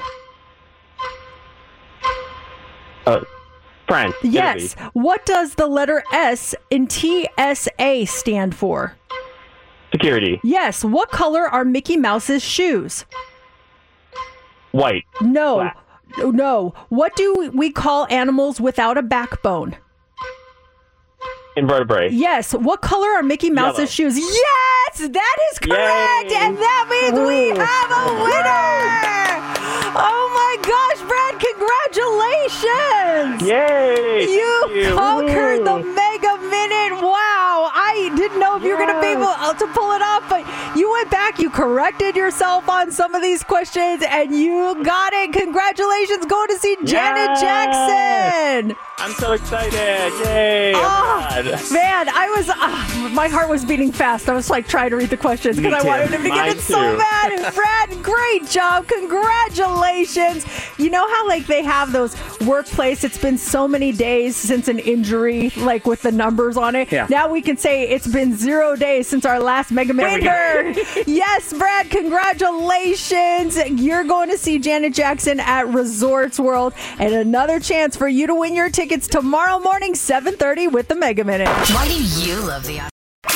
France. Yes. Italy. What does the letter S in TSA stand for? Security. Yes. What color are Mickey Mouse's shoes? White. No. Black. No. What do we call animals without a backbone? Invertebrate. Yes. What color are Mickey Mouse's shoes? Yes! That is correct! Yay! And that means we have a winner! Oh my gosh, Brad, congratulations! Yay! You conquered the Mega Minute. Wow. I didn't know if you were going to be able to pull it off, but you went back, you corrected yourself on some of these questions, and you got it. Congratulations. Going to see Janet Jackson. I'm so excited. Yay. Man, I was, my heart was beating fast. I was like trying to read the questions because I wanted him to get it so bad. Brad, great job. Congratulations. You know how like they have those workplace, it's been so many days since an injury, like with the numbers on it. Yeah. Now we can say it's been 0 days since our last Mega Minute winner. Yes, Brad, congratulations. You're going to see Janet Jackson at Resorts World, and another chance for you to win your tickets tomorrow morning, 7:30 with the Mega Minute. Why do you love the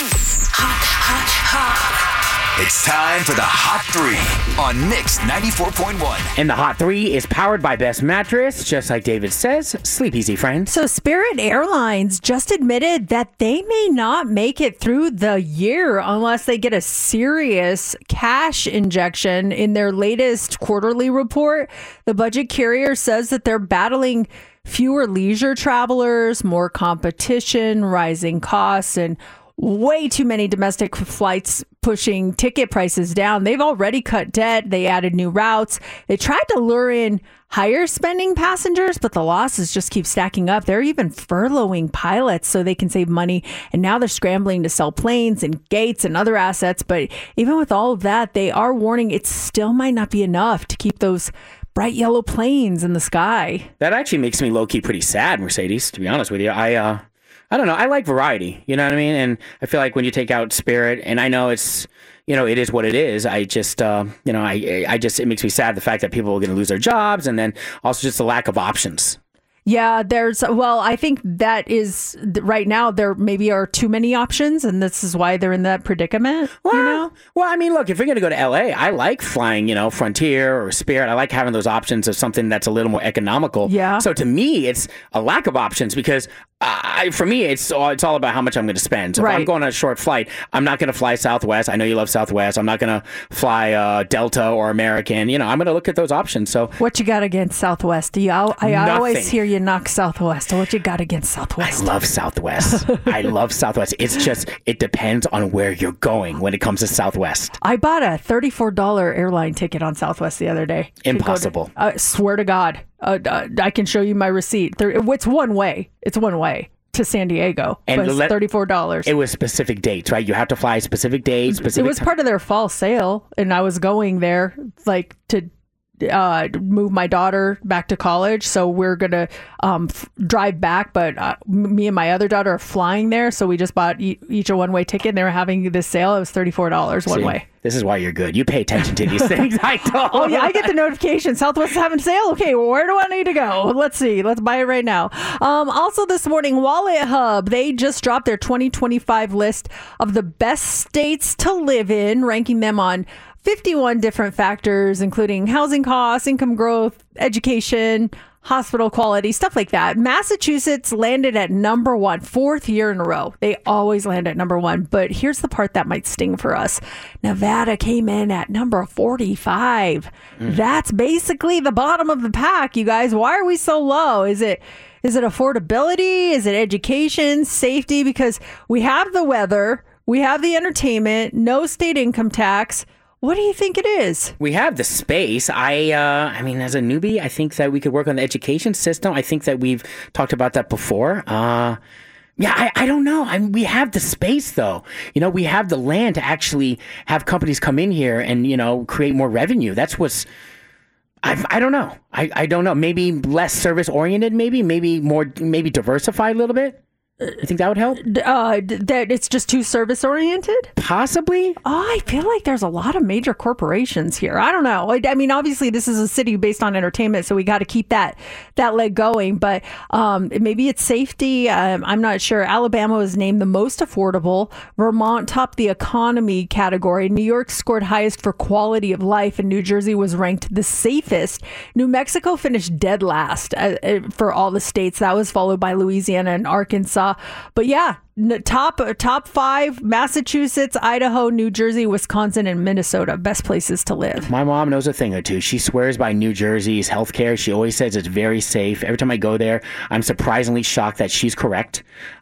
It's time for the Hot 3 on Mix 94.1. And the Hot 3 is powered by Best Mattress, just like David says. Sleep easy, friends. So Spirit Airlines just admitted that they may not make it through the year unless they get a serious cash injection. In their latest quarterly report, the budget carrier says that they're battling fewer leisure travelers, more competition, rising costs, and way too many domestic flights pushing ticket prices down. They've already cut debt. They added new routes. They tried to lure in higher spending passengers, but the losses just keep stacking up. They're even furloughing pilots so they can save money. And now they're scrambling to sell planes and gates and other assets. But even with all of that, they are warning it still might not be enough to keep those bright yellow planes in the sky. That actually makes me low-key pretty sad, Mercedes, to be honest with you. I don't know. I like variety, you know what I mean? And I feel like when you take out Spirit, and I know it's, you know, it is what it is. I just, you know, it makes me sad the fact that people are going to lose their jobs, and then also just the lack of options. Yeah, I think that is right now there maybe are too many options, and this is why they're in that predicament. Well, you know? Well, I mean, look, if you're going to go to LA, I like flying, you know, Frontier or Spirit. I like having those options of something that's a little more economical. Yeah. So to me, it's a lack of options because For me, it's all about how much I'm going to spend. So if I'm going on a short flight, I'm not going to fly Southwest. I know you love Southwest. I'm not going to fly Delta or American. I'm going to look at those options. So what you got against Southwest? I always hear you knock Southwest. What you got against Southwest? I love Southwest. I love Southwest. It's just, it depends on where you're going when it comes to Southwest. I bought a $34 airline ticket on Southwest the other day. Impossible. Swear to God. I can show you my receipt. It's one way. It's one way to San Diego. And it's $34. It was specific dates, right? You have to fly specific dates. It was part of their fall sale, and I was going there like to move my daughter back to college, so we're gonna drive back, but me and my other daughter are flying there, so we just bought each a one-way ticket, and they were having this sale. It was $34 one way. This is why you're good. You pay attention to these things. I don't. Oh yeah, I get the notification. Southwest is having a sale. Okay, well, where do I need to go? Let's see. Let's buy it right now. Also this morning, Wallet Hub, they just dropped their 2025 list of the best states to live in, ranking them on 51 different factors, including housing costs, income growth, education, hospital quality, stuff like that. Massachusetts landed at number 1, 4th year in a row. They always land at number 1. But here's the part that might sting for us. Nevada came in at number 45. That's basically the bottom of the pack, you guys. Why are we so low? Is it affordability? Is it education, safety? Because we have the weather, we have the entertainment, no state income tax. What do you think it is? We have the space. I mean, as a newbie, I think that we could work on the education system. I think that we've talked about that before. I don't know. We have the space, though. We have the land to actually have companies come in here and, create more revenue. That's what's... I don't know. I don't know. Maybe less service oriented, maybe diversify a little bit. You think that would help? That it's just too service oriented? Possibly. I feel like there's a lot of major corporations here. I don't know. I mean, obviously this is a city based on entertainment, so we got to keep that leg going. But maybe it's safety. I'm not sure. Alabama was named the most affordable. Vermont topped the economy category. New York scored highest for quality of life, and New Jersey was ranked the safest. New Mexico finished dead last for all the states. That was followed by Louisiana and Arkansas. But yeah, top 5, Massachusetts, Idaho, New Jersey, Wisconsin, and Minnesota. Best places to live. My mom knows a thing or two. She swears by New Jersey's healthcare. She always says it's very safe. Every time I go there, I'm surprisingly shocked that she's correct.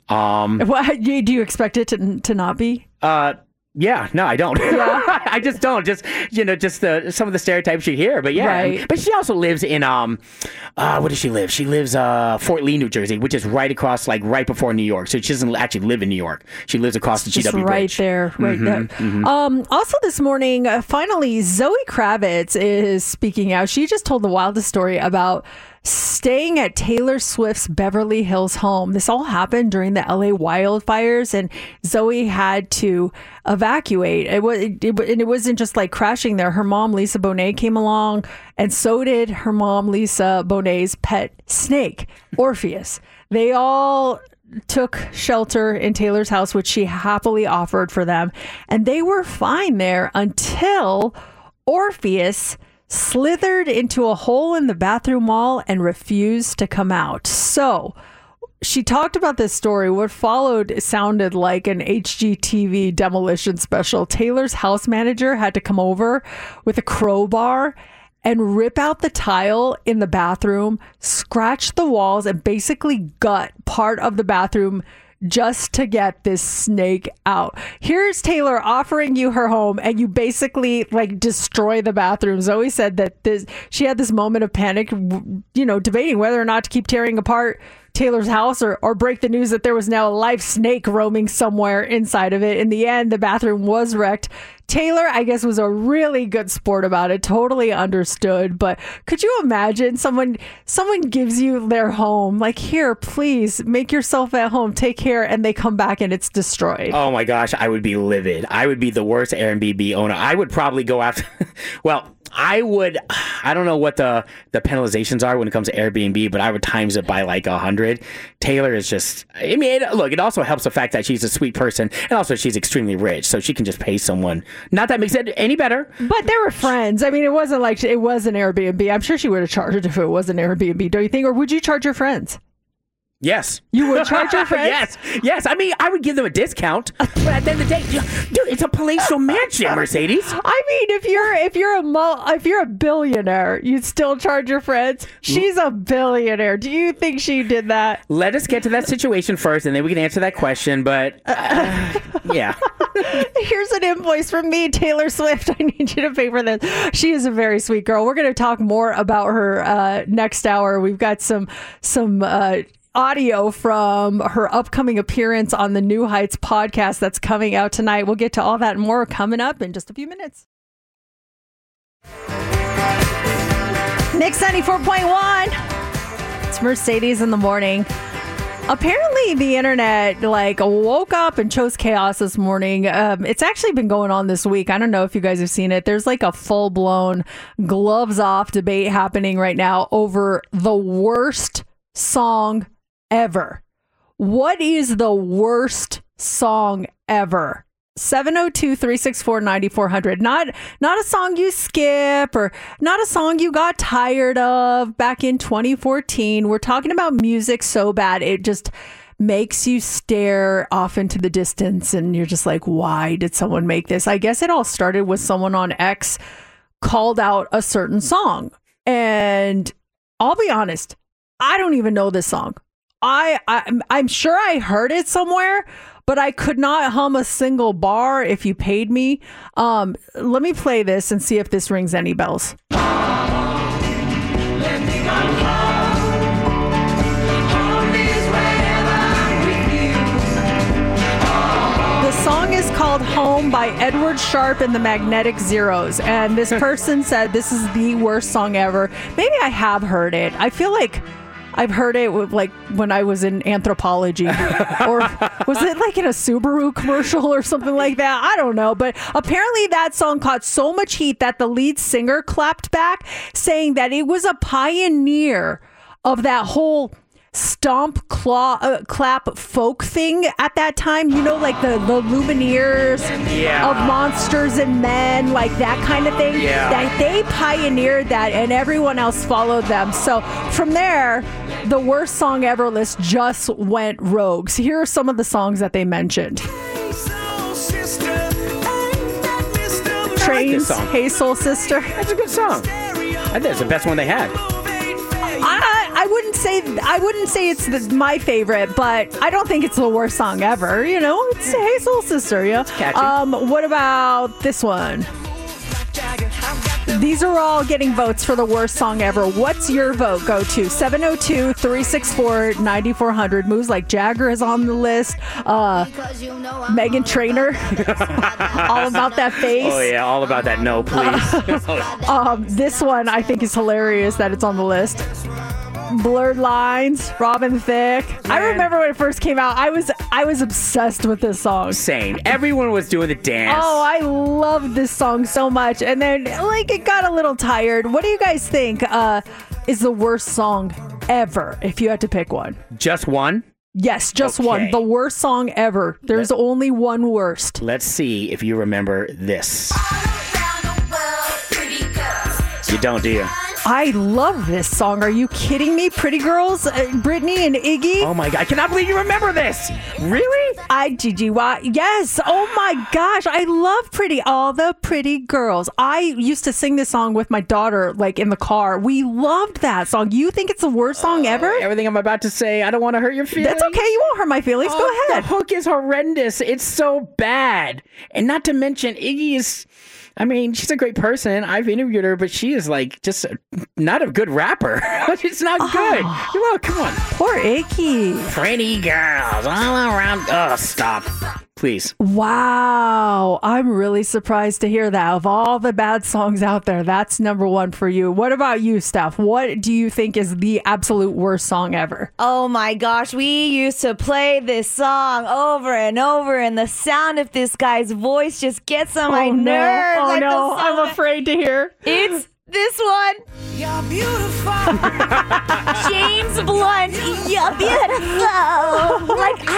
Do you expect it to not be? Yeah, no, I don't. Yeah. I just don't. Just some of the stereotypes you hear. But yeah, right. But she also lives in where does she live? She lives Fort Lee, New Jersey, which is right across, like right before New York. So she doesn't actually live in New York. She lives across the just GW Bridge. Right there. Also this morning, finally, Zoe Kravitz is speaking out. She just told the wildest story about staying at Taylor Swift's Beverly Hills home. This all happened during the LA wildfires, and Zoe had to evacuate. It wasn't just like crashing there. Her mom, Lisa Bonet, came along, and so did her mom, Lisa Bonet's pet snake, Orpheus. They all took shelter in Taylor's house, which she happily offered for them, and they were fine there until Orpheus slithered into a hole in the bathroom wall and refused to come out. So she talked about this story. What followed sounded like an HGTV demolition special. Taylor's house manager had to come over with a crowbar and rip out the tile in the bathroom, scratch the walls, and basically gut part of the bathroom just to get this snake out. Here's Taylor offering you her home, and you basically like destroy the bathroom. Zoe said that she had this moment of panic, debating whether or not to keep tearing apart Taylor's house or break the news that there was now a live snake roaming somewhere inside of it. In the end, the bathroom was wrecked. Taylor, I guess, was a really good sport about it. Totally understood. But could you imagine someone gives you their home, like, here, please make yourself at home, take care, and they come back and it's destroyed? Oh my gosh, I would be livid. I would be the worst Airbnb owner. I would probably go after, I don't know what the penalizations are when it comes to Airbnb, but I would times it by like 100. Taylor is just, it also helps the fact that she's a sweet person, and also she's extremely rich, so she can just pay someone. Not that makes it any better. But they were friends. I mean, it wasn't like it was an Airbnb. I'm sure she would have charged if it was an Airbnb, don't you think? Or would you charge your friends? Yes. You would charge your friends? Yes. I mean, I would give them a discount, but at the end of the day, dude, it's a palatial mansion, Mercedes. I mean, if you're a billionaire, you'd still charge your friends. She's a billionaire. Do you think she did that? Let us get to that situation first, and then we can answer that question. But yeah. Here's an invoice from me, Taylor Swift. I need you to pay for this. She is a very sweet girl. We're going to talk more about her next hour. We've got some audio from her upcoming appearance on the New Heights podcast that's coming out tonight. We'll get to all that and more coming up in just a few minutes. Mix 94.1. It's Mercedes in the morning. Apparently the internet woke up and chose chaos this morning. It's actually been going on this week. I don't know if you guys have seen it. There's a full-blown gloves off debate happening right now over the worst song ever. What is the worst song ever? 702-364-9400. Not a song you skip or not a song you got tired of back in 2014. We're talking about music so bad it just makes you stare off into the distance and you're just like, why did someone make this? I guess it all started with someone on X called out a certain song. And I'll be honest, I don't even know this song. I'm sure I heard it somewhere, but I could not hum a single bar if you paid me. Let me play this and see if this rings any bells. The song is called Home by Edward Sharpe and the Magnetic Zeros. And this person said this is the worst song ever. Maybe I have heard it. I feel like I've heard it when I was in anthropology, or was it in a Subaru commercial or something like that? I don't know. But apparently that song caught so much heat that the lead singer clapped back, saying that it was a pioneer of that whole stomp clap folk thing at that time, the Lumineers of Monsters and Men, that kind of thing. That they pioneered that and everyone else followed them. So from there, the worst song ever list just went rogue. So here are some of the songs that they mentioned. Trains, Hey Soul Sister. That's a good song. I think it's the best one they had. I wouldn't say it's my favorite, but I don't think it's the worst song ever. It's Hey Soul Sister. Yeah. What about this one? These are all getting votes for the worst song ever. What's your vote? Go to 702-364-9400. Moves Like Jagger is on the list. Meghan Trainor. All About That Face. Oh, yeah. All About That No, please. This one I think is hilarious that it's on the list. Blurred Lines, Robin Thicke. Man. I remember when it first came out, I was obsessed with this song. Same. Everyone was doing the dance. Oh, I loved this song so much. And then it got a little tired. What do you guys think is the worst song ever if you had to pick one? Just one? Yes, just one. The worst song ever. There's only one worst. Let's see if you remember this. You don't, do you? I love this song. Are you kidding me? Pretty Girls, Britney and Iggy. Oh my God. I cannot believe you remember this. Really? Yes. Oh my gosh. I love all the pretty girls. I used to sing this song with my daughter, in the car. We loved that song. You think it's the worst song ever? Everything I'm about to say, I don't want to hurt your feelings. That's okay. You won't hurt my feelings. Go ahead. The hook is horrendous. It's so bad. And not to mention, Iggy is... she's a great person. I've interviewed her, but she is just not a good rapper. It's not good. Oh, come on. Poor Iggy. Pretty girls all around. Oh, stop. Please. Wow. I'm really surprised to hear that. Of all the bad songs out there, that's number one for you. What about you, Steph? What do you think is the absolute worst song ever? Oh my gosh. We used to play this song over and over, and the sound of this guy's voice just gets on my nerves. Oh no. I'm afraid to hear. It's this one. You're beautiful. James Blunt. You're beautiful. I don't know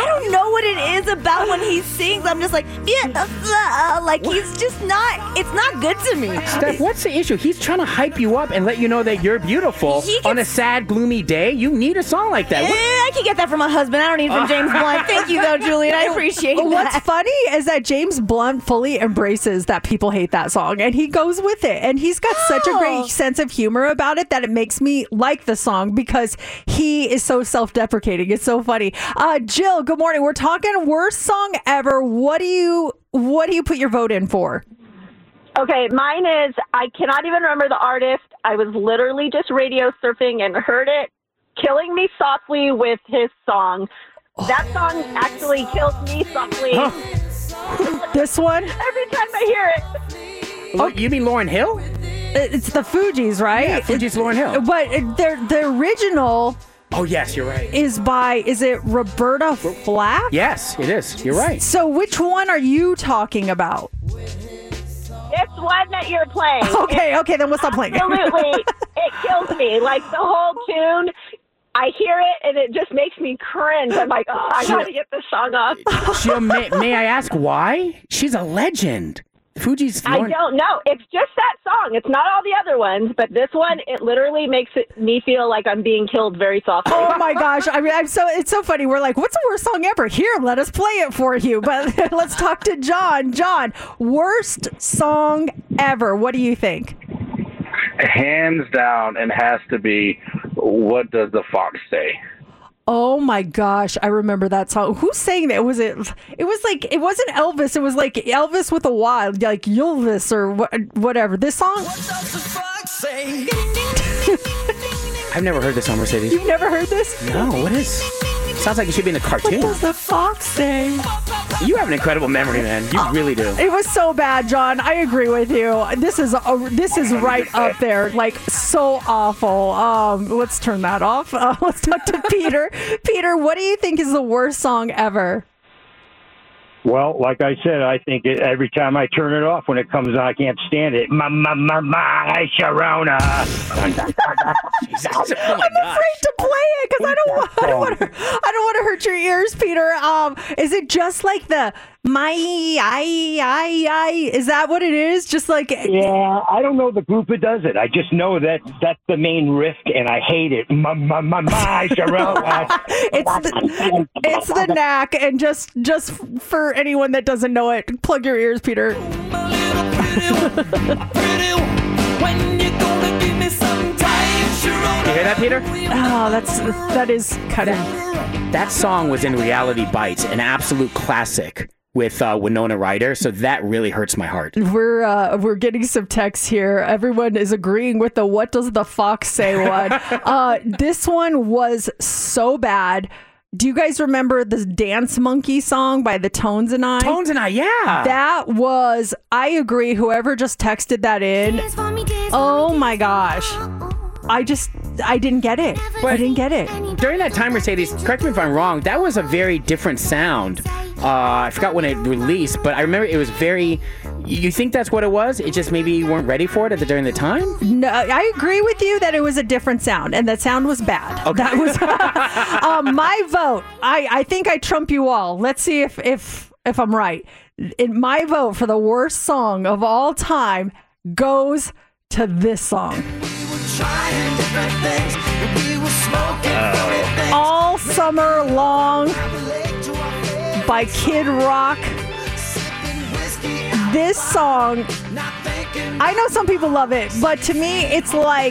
know what it is about when he sings. I'm just like, like he's just not. It's not good to me. Steph, what's the issue? He's trying to hype you up and let you know that you're beautiful on a sad, gloomy day. You need a song like that. I can get that from my husband. I don't need it from James Blunt. Thank you, though, Julian. I appreciate that. What's funny is that James Blunt fully embraces that people hate that song, and he goes with it. And he's got such a great sense of humor about it that it makes me like the song because he is so self-deprecating. It's so funny. Jill, good morning. We're talking worst song ever. What do you put your vote in for? Okay, mine is, I cannot even remember the artist. I was literally just radio surfing and heard it, Killing Me Softly with his song. That song actually kills me softly. This one? Every time I hear it. Oh, you mean Lauryn Hill? It's the Fugees, right? Yeah, Fugees, Lauryn Hill. But the original... Oh, yes, you're right. Is it Roberta Flack? Yes, it is. You're right. So which one are you talking about? It's one that you're playing. Okay, then we'll stop playing. Absolutely. It kills me. Like the whole tune, I hear it and it just makes me cringe. I'm like, oh, I gotta get this song off. Jill, may I ask why? She's a legend. Fugees. I don't know. It's just that song. It's not all the other ones, but this one, it literally makes me feel like I'm being killed very softly. Oh my gosh! I mean, it's so funny. We're like, what's the worst song ever? Here, let us play it for you. But let's talk to John. John, worst song ever. What do you think? Hands down, and has to be What Does the Fox Say? Oh my gosh, I remember that song. Who sang that? It was like, it wasn't Elvis. It was like Elvis with a Y, like Ylvis or whatever. This song? I've never heard this song, Mercedes. You've never heard this? No, what is? Sounds like it should be in a cartoon. What does the fox say? You have an incredible memory, man. You really do. It was so bad, John. I agree with you. This is right up there, like so awful. Let's turn that off. Let's talk to Peter. Peter, what do you think is the worst song ever? Well, like I said, I think every time I turn it off when it comes on, I can't stand it. My Sharona. I'm afraid to play it because I don't want to hurt your ears, Peter. Is it just like the is that what it is? Just like yeah, I don't know the group that does it. I just know that that's the main riff, and I hate it. My Sharona. It's the knack, and just for anyone that doesn't know it, plug your ears, Peter. You hear that, Peter? Oh, that is cutting. That song was in Reality Bites, an absolute classic with Winona Ryder, so that really hurts my heart. We're getting some texts here. Everyone is agreeing with the "What Does the Fox Say" one. This one was so bad. Do you guys remember the Dance Monkey song by the Tones and I? Tones and I, yeah. That was, I agree, whoever just texted that in. Oh my gosh. I didn't get it. I didn't get it. During that time, Mercedes, correct me if I'm wrong, that was a very different sound. I forgot when it released, but I remember it was very... You think that's what it was? It just maybe you weren't ready for it during the time? No, I agree with you that it was a different sound, and that sound was bad. Okay. That was my vote. I think I trump you all. Let's see if I'm right. My vote for the worst song of all time goes to this song. All Summer Long by Kid Rock. This song, I know some people love it, but to me, it's like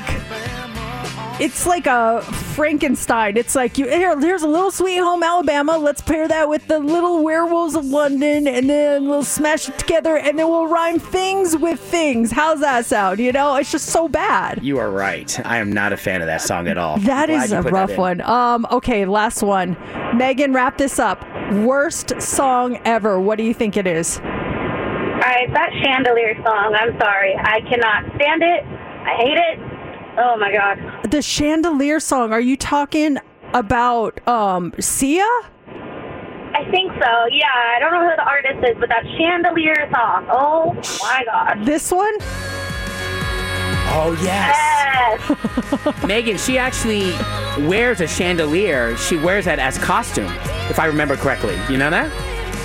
a Frankenstein. It's like here's a Little Sweet Home Alabama. Let's pair that with the Little Werewolves of London, and then we'll smash it together, and then we'll rhyme things with things. How's that sound? You know, it's just so bad. You are right. I am not a fan of that song at all. That is a rough one. Okay, last one. Megan, wrap this up. Worst song ever. What do you think it is? All right, that Chandelier song, I'm sorry. I cannot stand it. I hate it. Oh, my God. The Chandelier song, are you talking about Sia? I think so, yeah. I don't know who the artist is, but that Chandelier song, oh, my God. This one? Oh, yes. Megan, she actually wears a chandelier. She wears that as costume. if I remember correctly. You know that?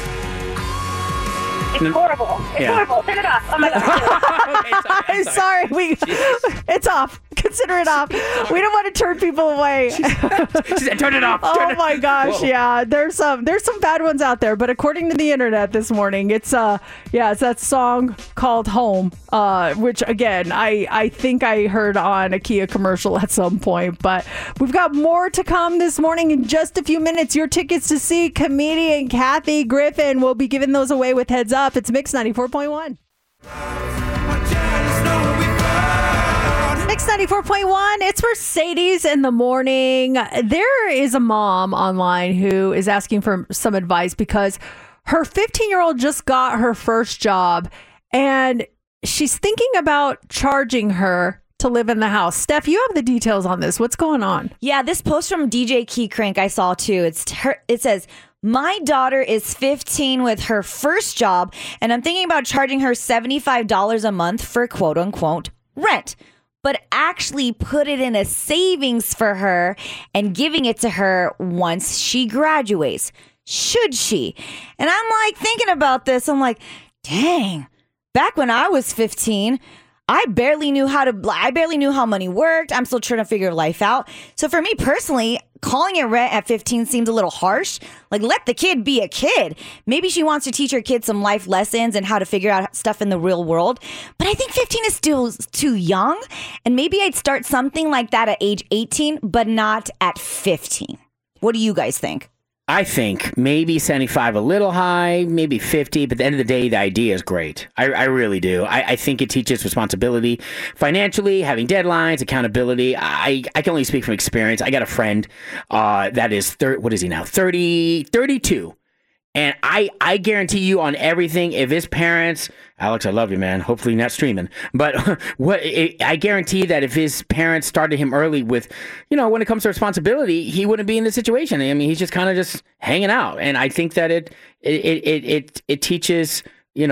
It's horrible. It's Yeah. horrible. Turn it off. Oh my God. I'm sorry. It's off. Consider it off. We don't want to turn people away. She said, turn it off. Oh my gosh, Whoa. yeah. There's some bad ones out there, but according to the internet this morning, it's that song called Home, which again, I think I heard on a Kia commercial at some point. But we've got more to come this morning in just a few minutes. Your tickets to see comedian Kathy Griffin. We'll be giving those away with Heads Up. It's Mix 94.1. Mix 94.1, it's Mercedes in the morning. There is a mom online who is asking for some advice because her 15-year-old just got her first job and she's thinking about charging her to live in the house. Steph, you have the details on this. What's going on? Yeah, this post from DJ Key Crank I saw too. It says, my daughter is 15 with her first job, and I'm thinking about charging her $75 a month for quote unquote rent, but actually put it in a savings for her and giving it to her once she graduates. Should she? And I'm like thinking about this. I'm like, dang, back when I was 15, I barely knew how money worked. I'm still trying to figure life out. So for me personally, calling it rent at 15 seems a little harsh. Like, let the kid be a kid. Maybe she wants to teach her kid some life lessons and how to figure out stuff in the real world. But I think 15 is still too young. And maybe I'd start something like that at age 18, but not at 15. What do you guys think? I think maybe 75 a little high, maybe 50, but at the end of the day, the idea is great. I really do. I think it teaches responsibility financially, having deadlines, accountability. I can only speak from experience. I got a friend that is, what is he now? 32. And I guarantee you on everything, if his parents, Alex, I love you, man. Hopefully you're not streaming. But I guarantee that if his parents started him early with, when it comes to responsibility, he wouldn't be in this situation. I mean, he's just kind of just hanging out. And I think that it teaches,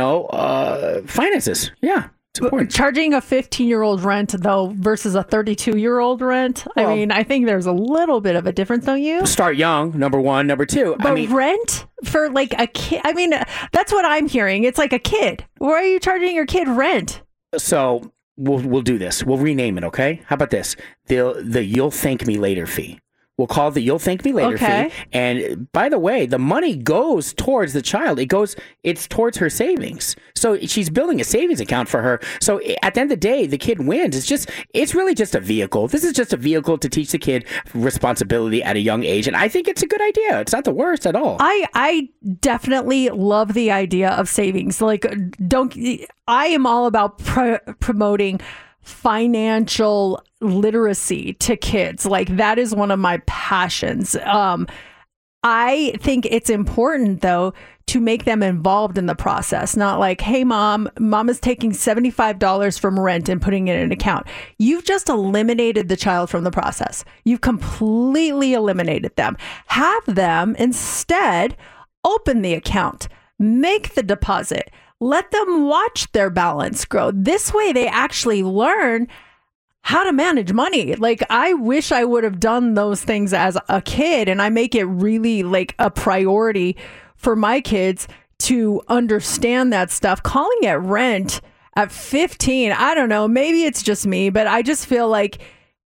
finances. Yeah. Charging a 15-year-old rent, though, versus a 32-year-old rent, I mean, I think there's a little bit of a difference, don't you? Start young, number one. Number two, but rent for like a kid, I mean, that's what I'm hearing. It's like a kid. Why are you charging your kid rent? So we'll do this. We'll rename it, okay? How about this? The You'll Thank Me Later fee. We'll call it the You'll Thank Me Later fee. And by the way, the money goes towards the child. It's towards her savings. So she's building a savings account for her. So at the end of the day, the kid wins. It's really just a vehicle. This is just a vehicle to teach the kid responsibility at a young age. And I think it's a good idea. It's not the worst at all. I definitely love the idea of savings. Like, I am all about promoting financial literacy to kids. Like, that is one of my passions. I think it's important, though, to make them involved in the process. Not like, hey, mom is taking $75 from rent and putting it in an account. You've just eliminated the child from the process. You've completely eliminated them. Have them instead open the account, make the deposit, let them watch their balance grow. This way they actually learn how to manage money. Like, I wish I would have done those things as a kid, and I make it really like a priority for my kids to understand that stuff. Calling it rent at 15, I don't know, maybe it's just me, but I just feel like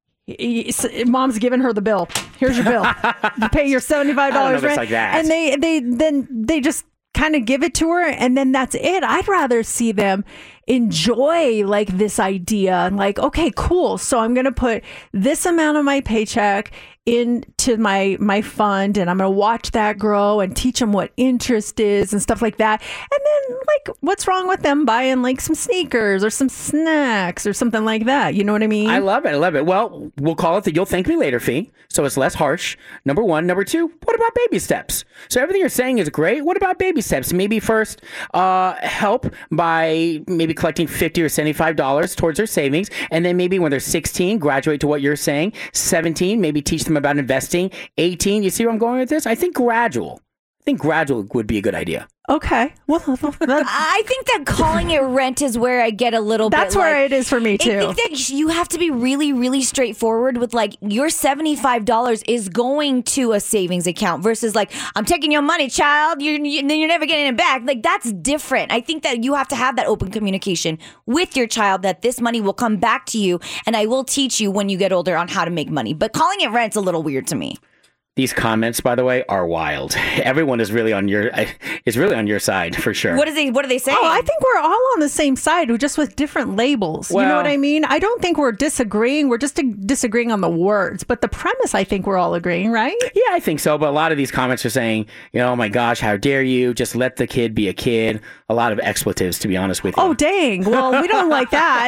mom's giving her the bill. Here's your bill. You pay your $75 rent. Like that. And they just kind of give it to her, and then that's it. I'd rather see them enjoy like this idea and like, okay, cool. So I'm going to put this amount of my paycheck into my fund, and I'm going to watch that grow and teach them what interest is and stuff like that. And then, like, what's wrong with them buying like some sneakers or some snacks or something like that? You know what I mean? I love it. Well, we'll call it the You'll Thank Me Later fee, so it's less harsh. Number one. Number two, what about baby steps? So everything you're saying is great. What about baby steps? Maybe first help by maybe collecting $50 or $75 towards their savings, and then maybe when they're 16, graduate to what you're saying. 17, maybe teach them about investing. 18, you see where I'm going with this? I think gradual. think gradual would be a good idea. Okay. Well, I think that calling it rent is where I get a little bit. That's where it is for me, too. I think that you have to be really, really straightforward with like your $75 is going to a savings account versus like, I'm taking your money, child. Then you're never getting it back. Like, that's different. I think that you have to have that open communication with your child that this money will come back to you and I will teach you when you get older on how to make money. But calling it rent's a little weird to me. These comments, by the way, are wild. Everyone is really on your side for sure. What are they saying? Oh, I think we're all on the same side, just with different labels. You know Well- what I mean? I don't think we're disagreeing. We're just disagreeing on the words. But the premise, I think we're all agreeing, right? Yeah, I think so. But a lot of these comments are saying, oh my gosh, how dare you? Just let the kid be a kid. A lot of expletives, to be honest with you. Oh, dang. Well, we don't like that.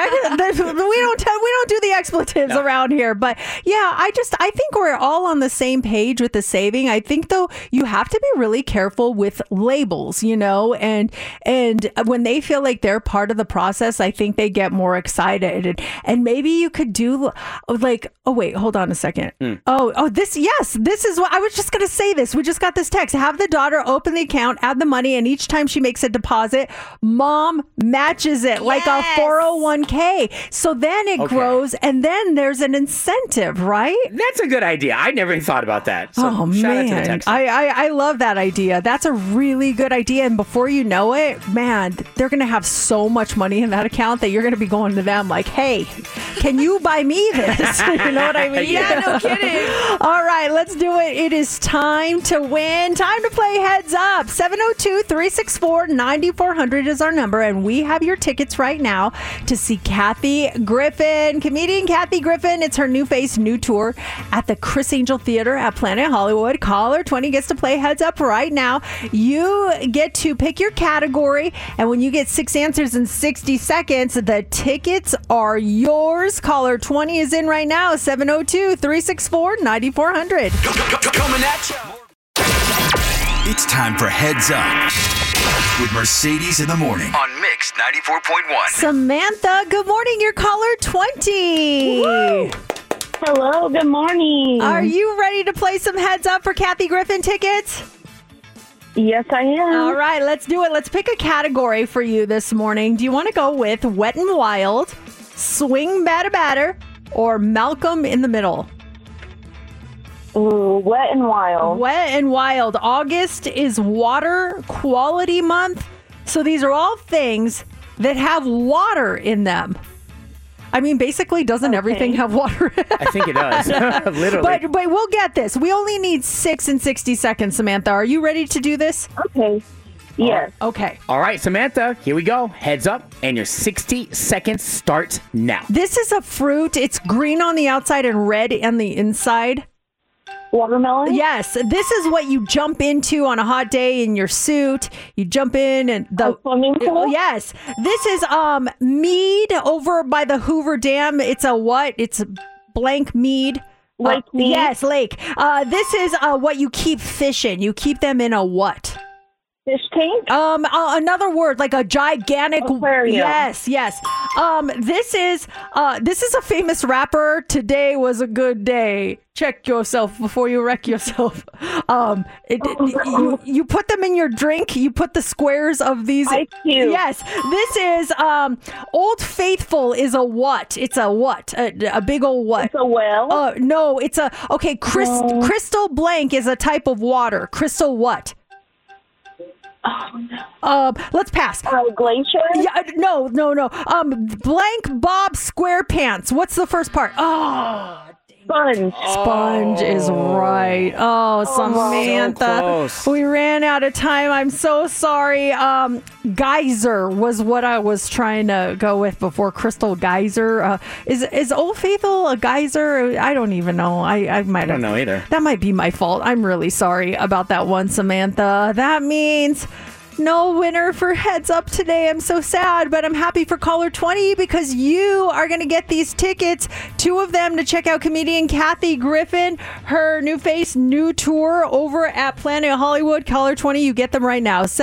We don't do the expletives around here. But yeah, I think we're all on the same page with the saving. I think though you have to be really careful with labels, and when they feel like they're part of the process, I think they get more excited. And maybe you could do like, oh wait, hold on a second. This is what I was just going to say. This, we just got this text. Have the daughter open the account, add the money, and each time she makes a deposit, mom matches it like a 401k. So then it grows, and then there's an incentive, right? That's a good idea. I never even thought about that. So Oh shout out to the man, text. I love that idea. That's a really good idea. And before you know it, man, they're going to have so much money in that account that you're going to be going to them like, hey, can you buy me this? You know what I mean? Yeah, no kidding. All right, let's do it. It is time to win. Time to play Heads Up. 702-364-9400 is our number. And we have your tickets right now to see Kathy Griffin. Comedian Kathy Griffin. It's her new face, new tour at the Chris Angel Theater at Planet Hollywood. Caller 20 gets to play Heads Up right now. You get to pick your category, and when you get 6 answers in 60 seconds, the tickets are yours. Caller 20 is in right now. 702-364-9400. Coming at you. It's time for Heads Up with Mercedes in the morning on Mix 94.1. Samantha, good morning. You're caller 20. Woo! Hello, good morning. Are you ready to play some Heads Up for Kathy Griffin tickets? Yes, I am. All right, let's do it. Let's pick a category for you this morning. Do you want to go with Wet and Wild, Swing Batter Batter, or Malcolm in the Middle? Ooh, Wet and Wild. Wet and Wild. August is Water Quality Month. So these are all things that have water in them. I mean, basically, doesn't everything have water? I think it does. Literally. But we'll get this. We only need 6 and 60 seconds, Samantha. Are you ready to do this? Okay. Yes. Okay. All right, Samantha, here we go. Heads up, and your 60 seconds start now. This is a fruit. It's green on the outside and red on the inside. Watermelon? Yes. This is what you jump into on a hot day in your suit. You jump in and the swimming pool? Yes. This is mead over by the Hoover Dam. It's a what? It's a blank mead. Lake mead? Yes, lake. This is what you keep fish in. You keep them in a what? Fish tank? Another word, like a gigantic aquarium. Yes. This is a famous rapper. Today was a good day. Check yourself before you wreck yourself. You put them in your drink. You put the squares of these. Ice Cube. Yes. This is Old Faithful is a what? It's a what? A big old what? It's a well? No, it's a Crystal blank is a type of water. Crystal what? Oh, no. Let's pass. Glacier? Yeah, no. Blank Bob SquarePants. What's the first part? Oh, Sponge. Sponge is right. Oh, Samantha. So close. We ran out of time. I'm so sorry. Geyser was what I was trying to go with before Crystal Geyser. Is Old Faithful a geyser? I don't even know. I might have. I don't know either. That might be my fault. I'm really sorry about that one, Samantha. That means no winner for Heads Up today. I'm so sad, but I'm happy for caller 20 because you are going to get these tickets, 2 of them, to check out comedian Kathy Griffin, her new face, new tour over at Planet Hollywood. Caller 20, you get them right now.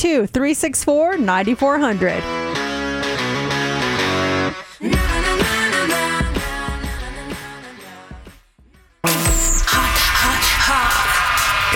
702-364-9400.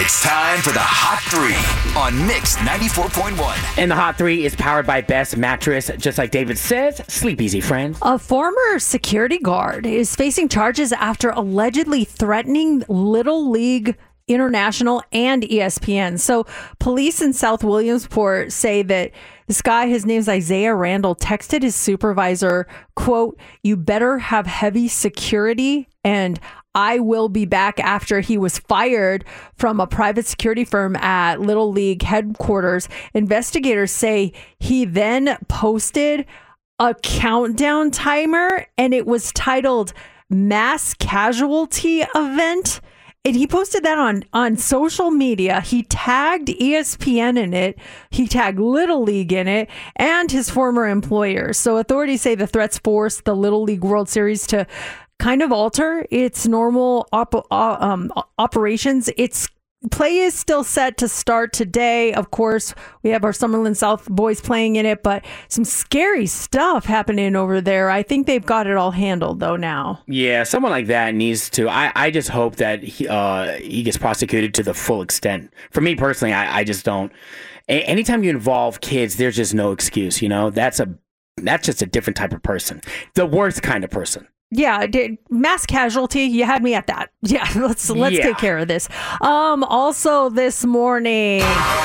It's time for the Hot 3 on Mix 94.1. And the Hot 3 is powered by Best Mattress. Just like David says, sleep easy, friends. A former security guard is facing charges after allegedly threatening Little League International and ESPN. So police in South Williamsport say that this guy, his name's Isaiah Randall, texted his supervisor, quote, "You better have heavy security and I will be back," after he was fired from a private security firm at Little League headquarters. Investigators say he then posted a countdown timer and it was titled Mass Casualty Event. And he posted that on social media. He tagged ESPN in it. He tagged Little League in it and his former employers. So authorities say the threats forced the Little League World Series to kind of alter its normal operations. Its play is still set to start today. Of course, we have our Summerlin South boys playing in it, but some scary stuff happening over there. I think they've got it all handled, though, now. Yeah, someone like that needs to. I just hope that he gets prosecuted to the full extent. For me personally, I just don't. Anytime you involve kids, there's just no excuse. You know, that's just a different type of person, the worst kind of person. Yeah, mass casualty. You had me at that. Yeah, let's take care of this. Also this morning,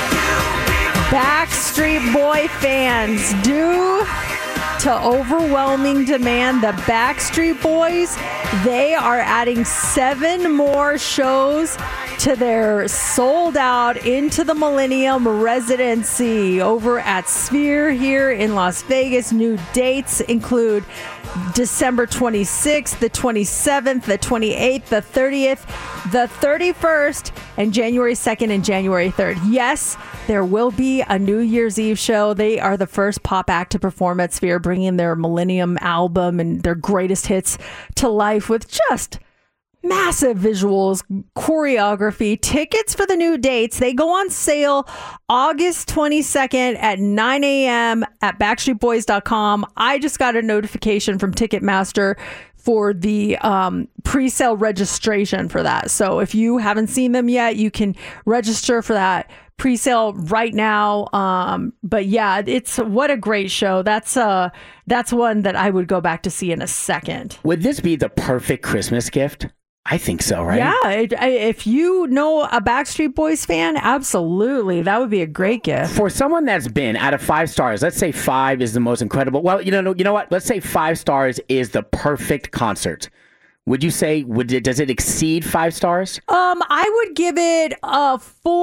Backstreet Boy fans, due to overwhelming demand, the Backstreet Boys, they are adding 7 more shows to their sold-out Into the Millennium residency over at Sphere here in Las Vegas. New dates include December 26th, the 27th, the 28th, the 30th, the 31st, and January 2nd and January 3rd. Yes, there will be a New Year's Eve show. They are the first pop act to perform at Sphere, bringing their Millennium album and their greatest hits to life with just massive visuals, choreography. Tickets for the new dates, they go on sale August 22nd at 9 a.m. at backstreetboys.com. I just got a notification from Ticketmaster for the pre-sale registration for that. So if you haven't seen them yet, you can register for that pre-sale right now. But yeah, what a great show. That's one that I would go back to see in a second. Would this be the perfect Christmas gift? I think so, right? Yeah, if you know a Backstreet Boys fan, absolutely. That would be a great gift. For someone that's been out of 5 stars, let's say 5 is the most incredible. Well, you know what? Let's say 5 stars is the perfect concert. Would you say, does it exceed 5 stars? I would give it a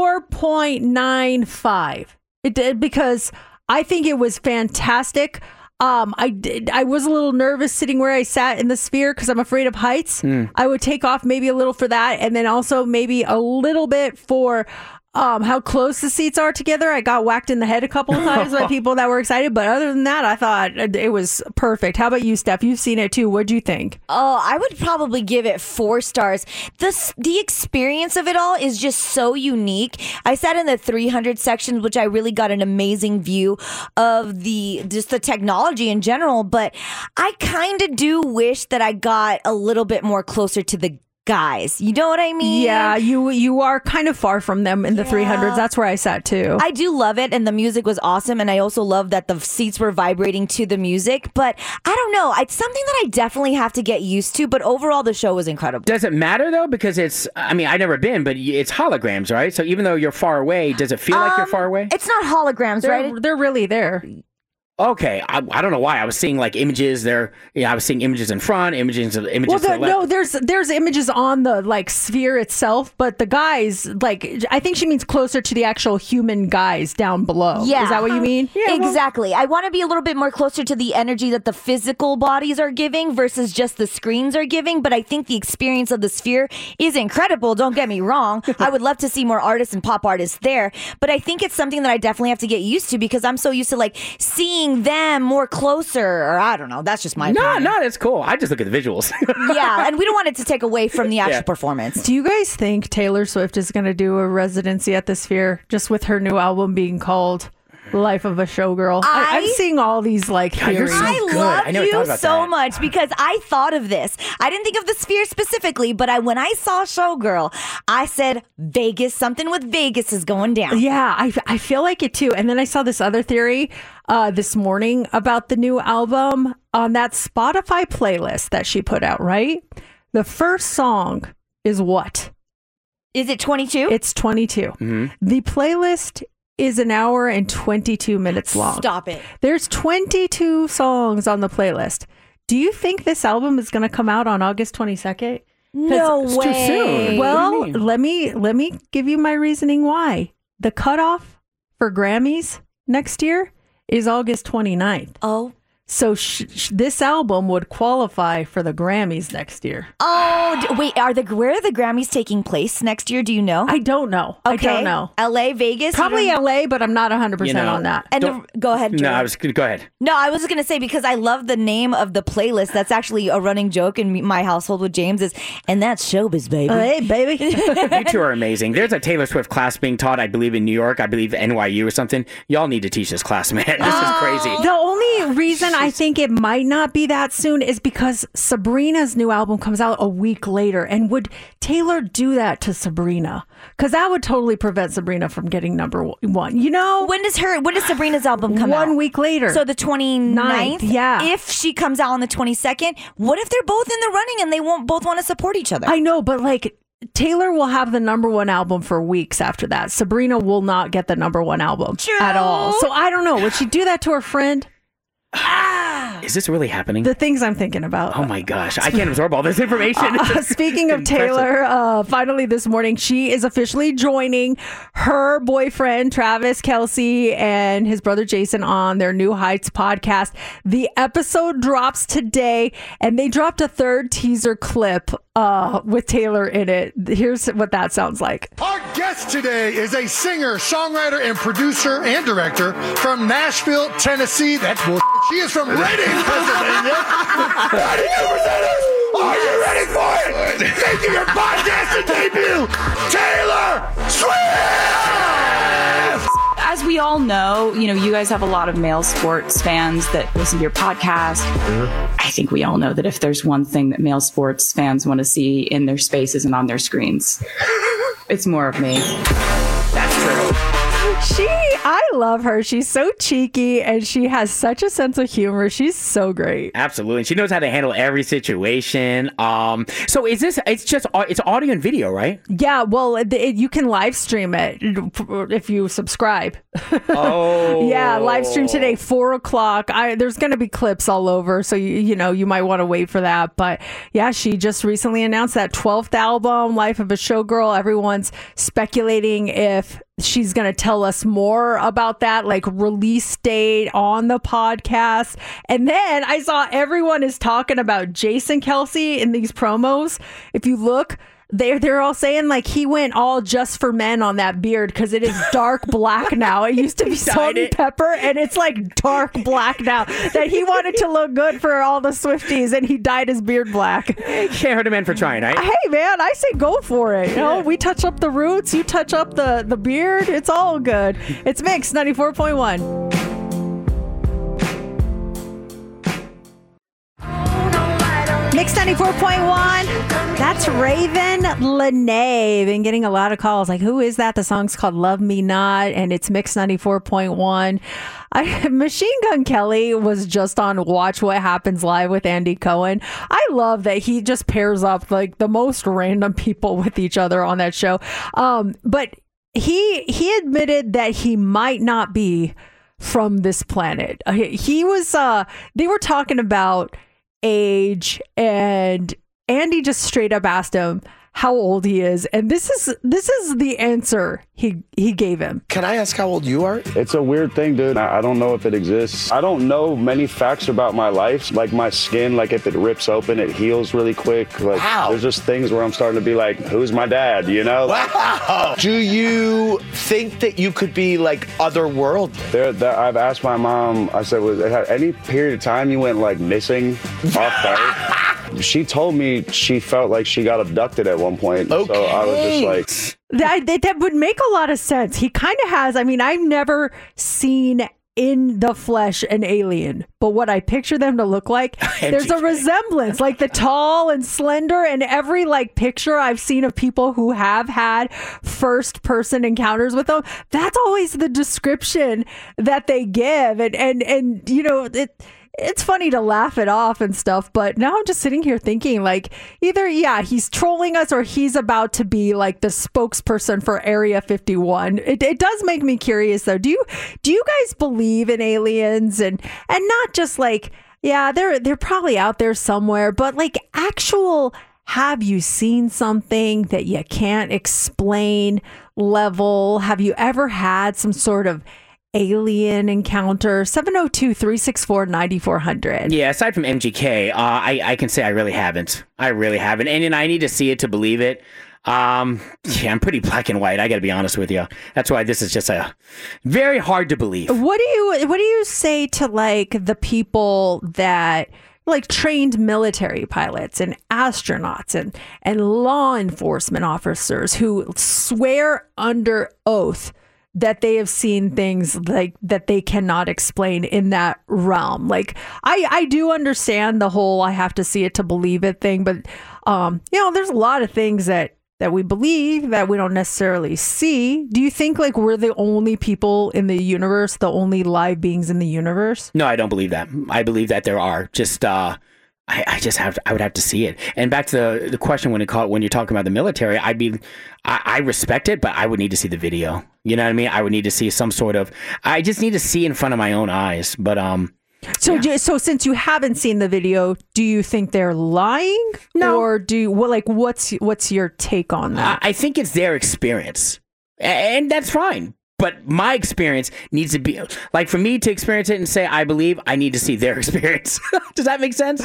4.95. It did, because I think it was fantastic. I was a little nervous sitting where I sat in the Sphere because I'm afraid of heights. I would take off maybe a little for that, and then also maybe a little bit for how close the seats are together. I got whacked in the head a couple of times by people that were excited, but other than that, I thought it was perfect. How about you, Steph? You've seen it too. What'd you think? Oh, I would probably give it 4 stars. The experience of it all is just so unique. I sat in the 300 section, which I really got an amazing view of the technology in general, but I kind of do wish that I got a little bit more closer to the guys. You know what I mean? Yeah, you are kind of far from them in the 300s. That's where I sat too. I do love it, and the music was awesome, and I also love that the seats were vibrating to the music, but I don't know. It's something that I definitely have to get used to, but overall the show was incredible. Does it matter though? Because I've never been, but it's holograms, right? So even though you're far away, does it feel like you're far away? It's not holograms, right? They're really there. Okay, I don't know why I was seeing like images there. Yeah, I was seeing images in front, images to the left. No, there's images on the like Sphere itself, but the guys, like, I think she means closer to the actual human guys down below. Yeah, is that what you mean? Yeah, exactly. I want to be a little bit more closer to the energy that the physical bodies are giving versus just the screens are giving. But I think the experience of the Sphere is incredible. Don't get me wrong. I would love to see more artists and pop artists there, but I think it's something that I definitely have to get used to because I'm so used to like seeing them more closer, or I don't know. That's just my opinion. No, that's cool. I just look at the visuals. Yeah, and we don't want it to take away from the actual performance. Do you guys think Taylor Swift is going to do a residency at the Sphere just with her new album being called Life of a Showgirl. I'm seeing all these like theories. I love you so much because I thought of this. I didn't think of the Sphere specifically, but when I saw Showgirl, I said Vegas, something with Vegas is going down. Yeah, I feel like it too. And then I saw this other theory this morning about the new album on that Spotify playlist that she put out, right? The first song is what? Is it 22? It's 22. Mm-hmm. The playlist is an hour and 22 minutes long. Stop it. There's 22 songs on the playlist. Do you think this album is going to come out on August 22nd? No It's way. too soon. Well, let me give you my reasoning why. The cutoff for Grammys next year is August 29th. Oh. So this album would qualify for the Grammys next year. Oh, wait, where are the Grammys taking place next year? Do you know? I don't know. Okay. I don't know. LA, Vegas? Probably LA, but I'm not 100% on that. And go ahead, No, Jordan. go ahead. No, I was just going to say, because I love the name of the playlist. That's actually a running joke in my household with James and that's Showbiz, baby. Hey, baby. You two are amazing. There's a Taylor Swift class being taught, I believe, in New York. I believe NYU or something. Y'all need to teach this class, man. This is crazy. The only reason I think it might not be that soon is because Sabrina's new album comes out a week later. And would Taylor do that to Sabrina? Because that would totally prevent Sabrina from getting number one. You know? When does Sabrina's album come out? 1 week later. So the 29th? Yeah. If she comes out on the 22nd, what if they're both in the running and they won't both want to support each other? I know, but like Taylor will have the number one album for weeks after that. Sabrina will not get the number one album at all. So I don't know. Would she do that to her friend? Is this really happening? The things I'm thinking about. Oh my gosh, I can't absorb all this information. Speaking of Taylor, finally this morning, she is officially joining her boyfriend, Travis Kelce, and his brother Jason on their New Heights podcast. The episode drops today, and they dropped a third teaser clip with Taylor in it. Here's what that sounds like. Our guest today is a singer, songwriter, and producer and director from Nashville, Tennessee. That's bullshit. She is from Reading, Pennsylvania. How do you present us? Are you ready for it? Making your podcast debut, Taylor Swift! As we all know, you guys have a lot of male sports fans that listen to your podcast. I think we all know that if there's one thing that male sports fans want to see in their spaces and on their screens, it's more of me. That's true. I love her. She's so cheeky and she has such a sense of humor. She's so great. Absolutely. And she knows how to handle every situation. So it's audio and video, right? Yeah. Well, you can live stream it if you subscribe. Oh. Yeah. Live stream today, 4:00. There's going to be clips all over. So, you might want to wait for that. But yeah, she just recently announced that 12th album, Life of a Showgirl. Everyone's speculating if she's going to tell us more about that, like release date on the podcast. And then I saw everyone is talking about Jason Kelce in these promos. If you look, they're all saying like he went all just for men on that beard because it is dark black now. It used to be salt and pepper, and it's like dark black now. That he wanted to look good for all the Swifties, and he dyed his beard black. Can't hurt a man for trying, right? Hey man, I say go for it. We touch up the roots, you touch up the beard. It's all good. It's Mix 94.1. Mix 94.1. That's Raven Lenae. Been getting a lot of calls like, who is that? The song's called Love Me Not, and it's Mix 94.1. Machine Gun Kelly was just on Watch What Happens Live with Andy Cohen. I love that he just pairs up like the most random people with each other on that show. But he admitted that he might not be from this planet. He was, they were talking about age, and Andy just straight up asked him how old he is, and this is the answer he gave him. Can I ask how old you are? It's a weird thing, dude. I don't know if it exists. I don't know many facts about my life. Like my skin, like if it rips open, it heals really quick. Like there's just things where I'm starting to be like, who's my dad? Wow. Do you think that you could be like otherworldly? I've asked my mom, I said, was at any period of time you went like missing off Earth? she told me she felt like she got abducted at one point. So I was just like, that would make a lot of sense. He kind of has. I mean, I've never seen in the flesh an alien, but what I picture them to look like, there's a resemblance, like the tall and slender, and every like picture I've seen of people who have had first person encounters with them, that's always the description that they give. And you know, it's funny to laugh it off and stuff, but now I'm just sitting here thinking like either, he's trolling us or he's about to be like the spokesperson for Area 51. It does make me curious though. Do you guys believe in aliens and not just like, they're probably out there somewhere, but like actual, have you seen something that you can't explain level? Have you ever had some sort of alien encounter? 702-364-9400. Yeah, aside from MGK, I can say I really haven't. And I need to see it to believe it. I'm pretty black and white. I got to be honest with you. That's why this is just a very hard to believe. What do you say to like the people that like trained military pilots and astronauts and law enforcement officers who swear under oath that they have seen things like that they cannot explain in that realm? Like I do understand the whole I have to see it to believe it thing, but there's a lot of things that we believe that we don't necessarily see. Do you think like we're the only people in the universe, the only live beings in the universe? No, I don't believe that. I believe that there are. Just I would have to see it. And back to the question when you're talking about the military, I respect it, but I would need to see the video. You know what I mean? I would need to see some sort of. I just need to see in front of my own eyes. But So since you haven't seen the video, do you think they're lying? No. Or what's your take on that? I think it's their experience, and that's fine. But my experience needs to be like, for me to experience it and say I believe, I need to see their experience. Does that make sense?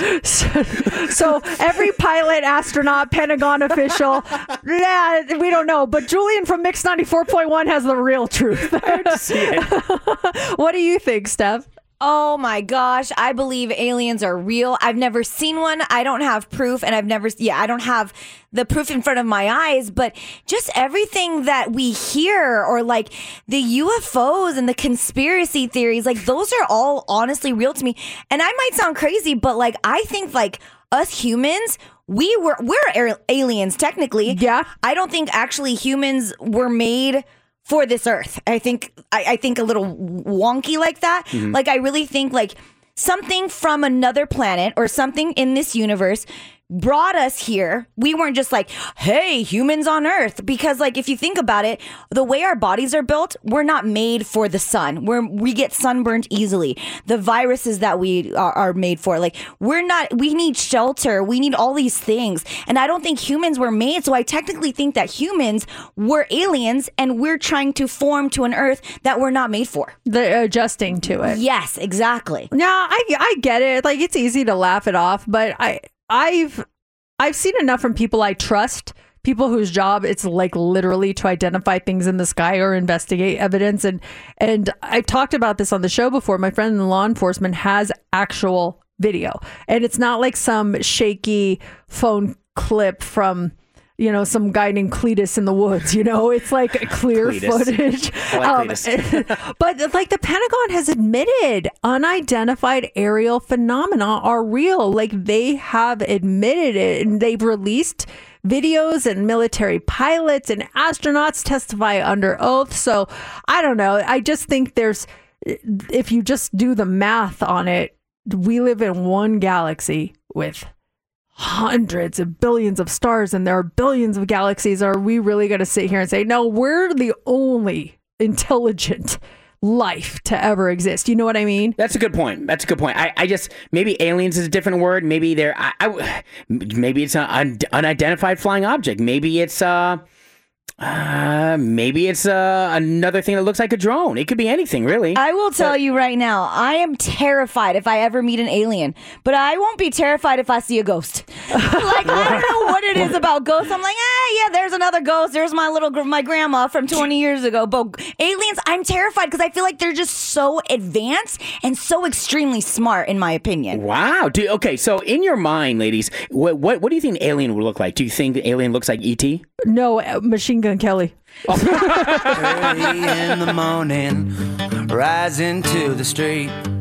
So every pilot, astronaut, Pentagon official, we don't know. But Julian from Mix 94.1 has the real truth. What do you think, Steph? Oh my gosh, I believe aliens are real. I've never seen one. I don't have proof, and I don't have the proof in front of my eyes, but just everything that we hear, or like the UFOs and the conspiracy theories, like those are all honestly real to me. And I might sound crazy, but like I think like us humans, we're aliens technically. Yeah. I don't think actually humans were made for this earth. I think a little wonky like that. Mm-hmm. Like I really think like something from another planet or something in this universe brought us here. We weren't just like, hey, humans on Earth. Because like, if you think about it, the way our bodies are built, we're not made for the sun. We get sunburned easily. The viruses that we are made for, like we need shelter. We need all these things. And I don't think humans were made. So I technically think that humans were aliens and we're trying to form to an Earth that we're not made for. They're adjusting to it. Yes, exactly. No, I get it. Like it's easy to laugh it off, but I've seen enough from people I trust, people whose job it's like literally to identify things in the sky or investigate evidence. And I've talked about this on the show before. My friend in law enforcement has actual video, and it's not like some shaky phone clip from, some guy named Cletus in the woods, it's like clear footage. But like the Pentagon has admitted unidentified aerial phenomena are real. Like they have admitted it, and they've released videos, and military pilots and astronauts testify under oath. So I don't know. I just think if you just do the math on it, we live in one galaxy with hundreds of billions of stars, and there are billions of galaxies. Are we really going to sit here and say, no, we're the only intelligent life to ever exist? You know what I mean? That's a good point. I just, maybe aliens is a different word. Maybe maybe it's an unidentified flying object. Maybe it's Maybe it's another thing that looks like a drone. It could be anything, really. I will tell you right now, I am terrified if I ever meet an alien, but I won't be terrified if I see a ghost. Like, I don't know what it is about ghosts. I'm like, yeah, there's another ghost. There's my grandma from 20 years ago. But aliens, I'm terrified because I feel like they're just so advanced and so extremely smart, in my opinion. Wow. Okay, so in your mind, ladies, what do you think an alien would look like? Do you think the alien looks like E.T.? No, Machine Gun Kelly. Early in the morning, rising to the street.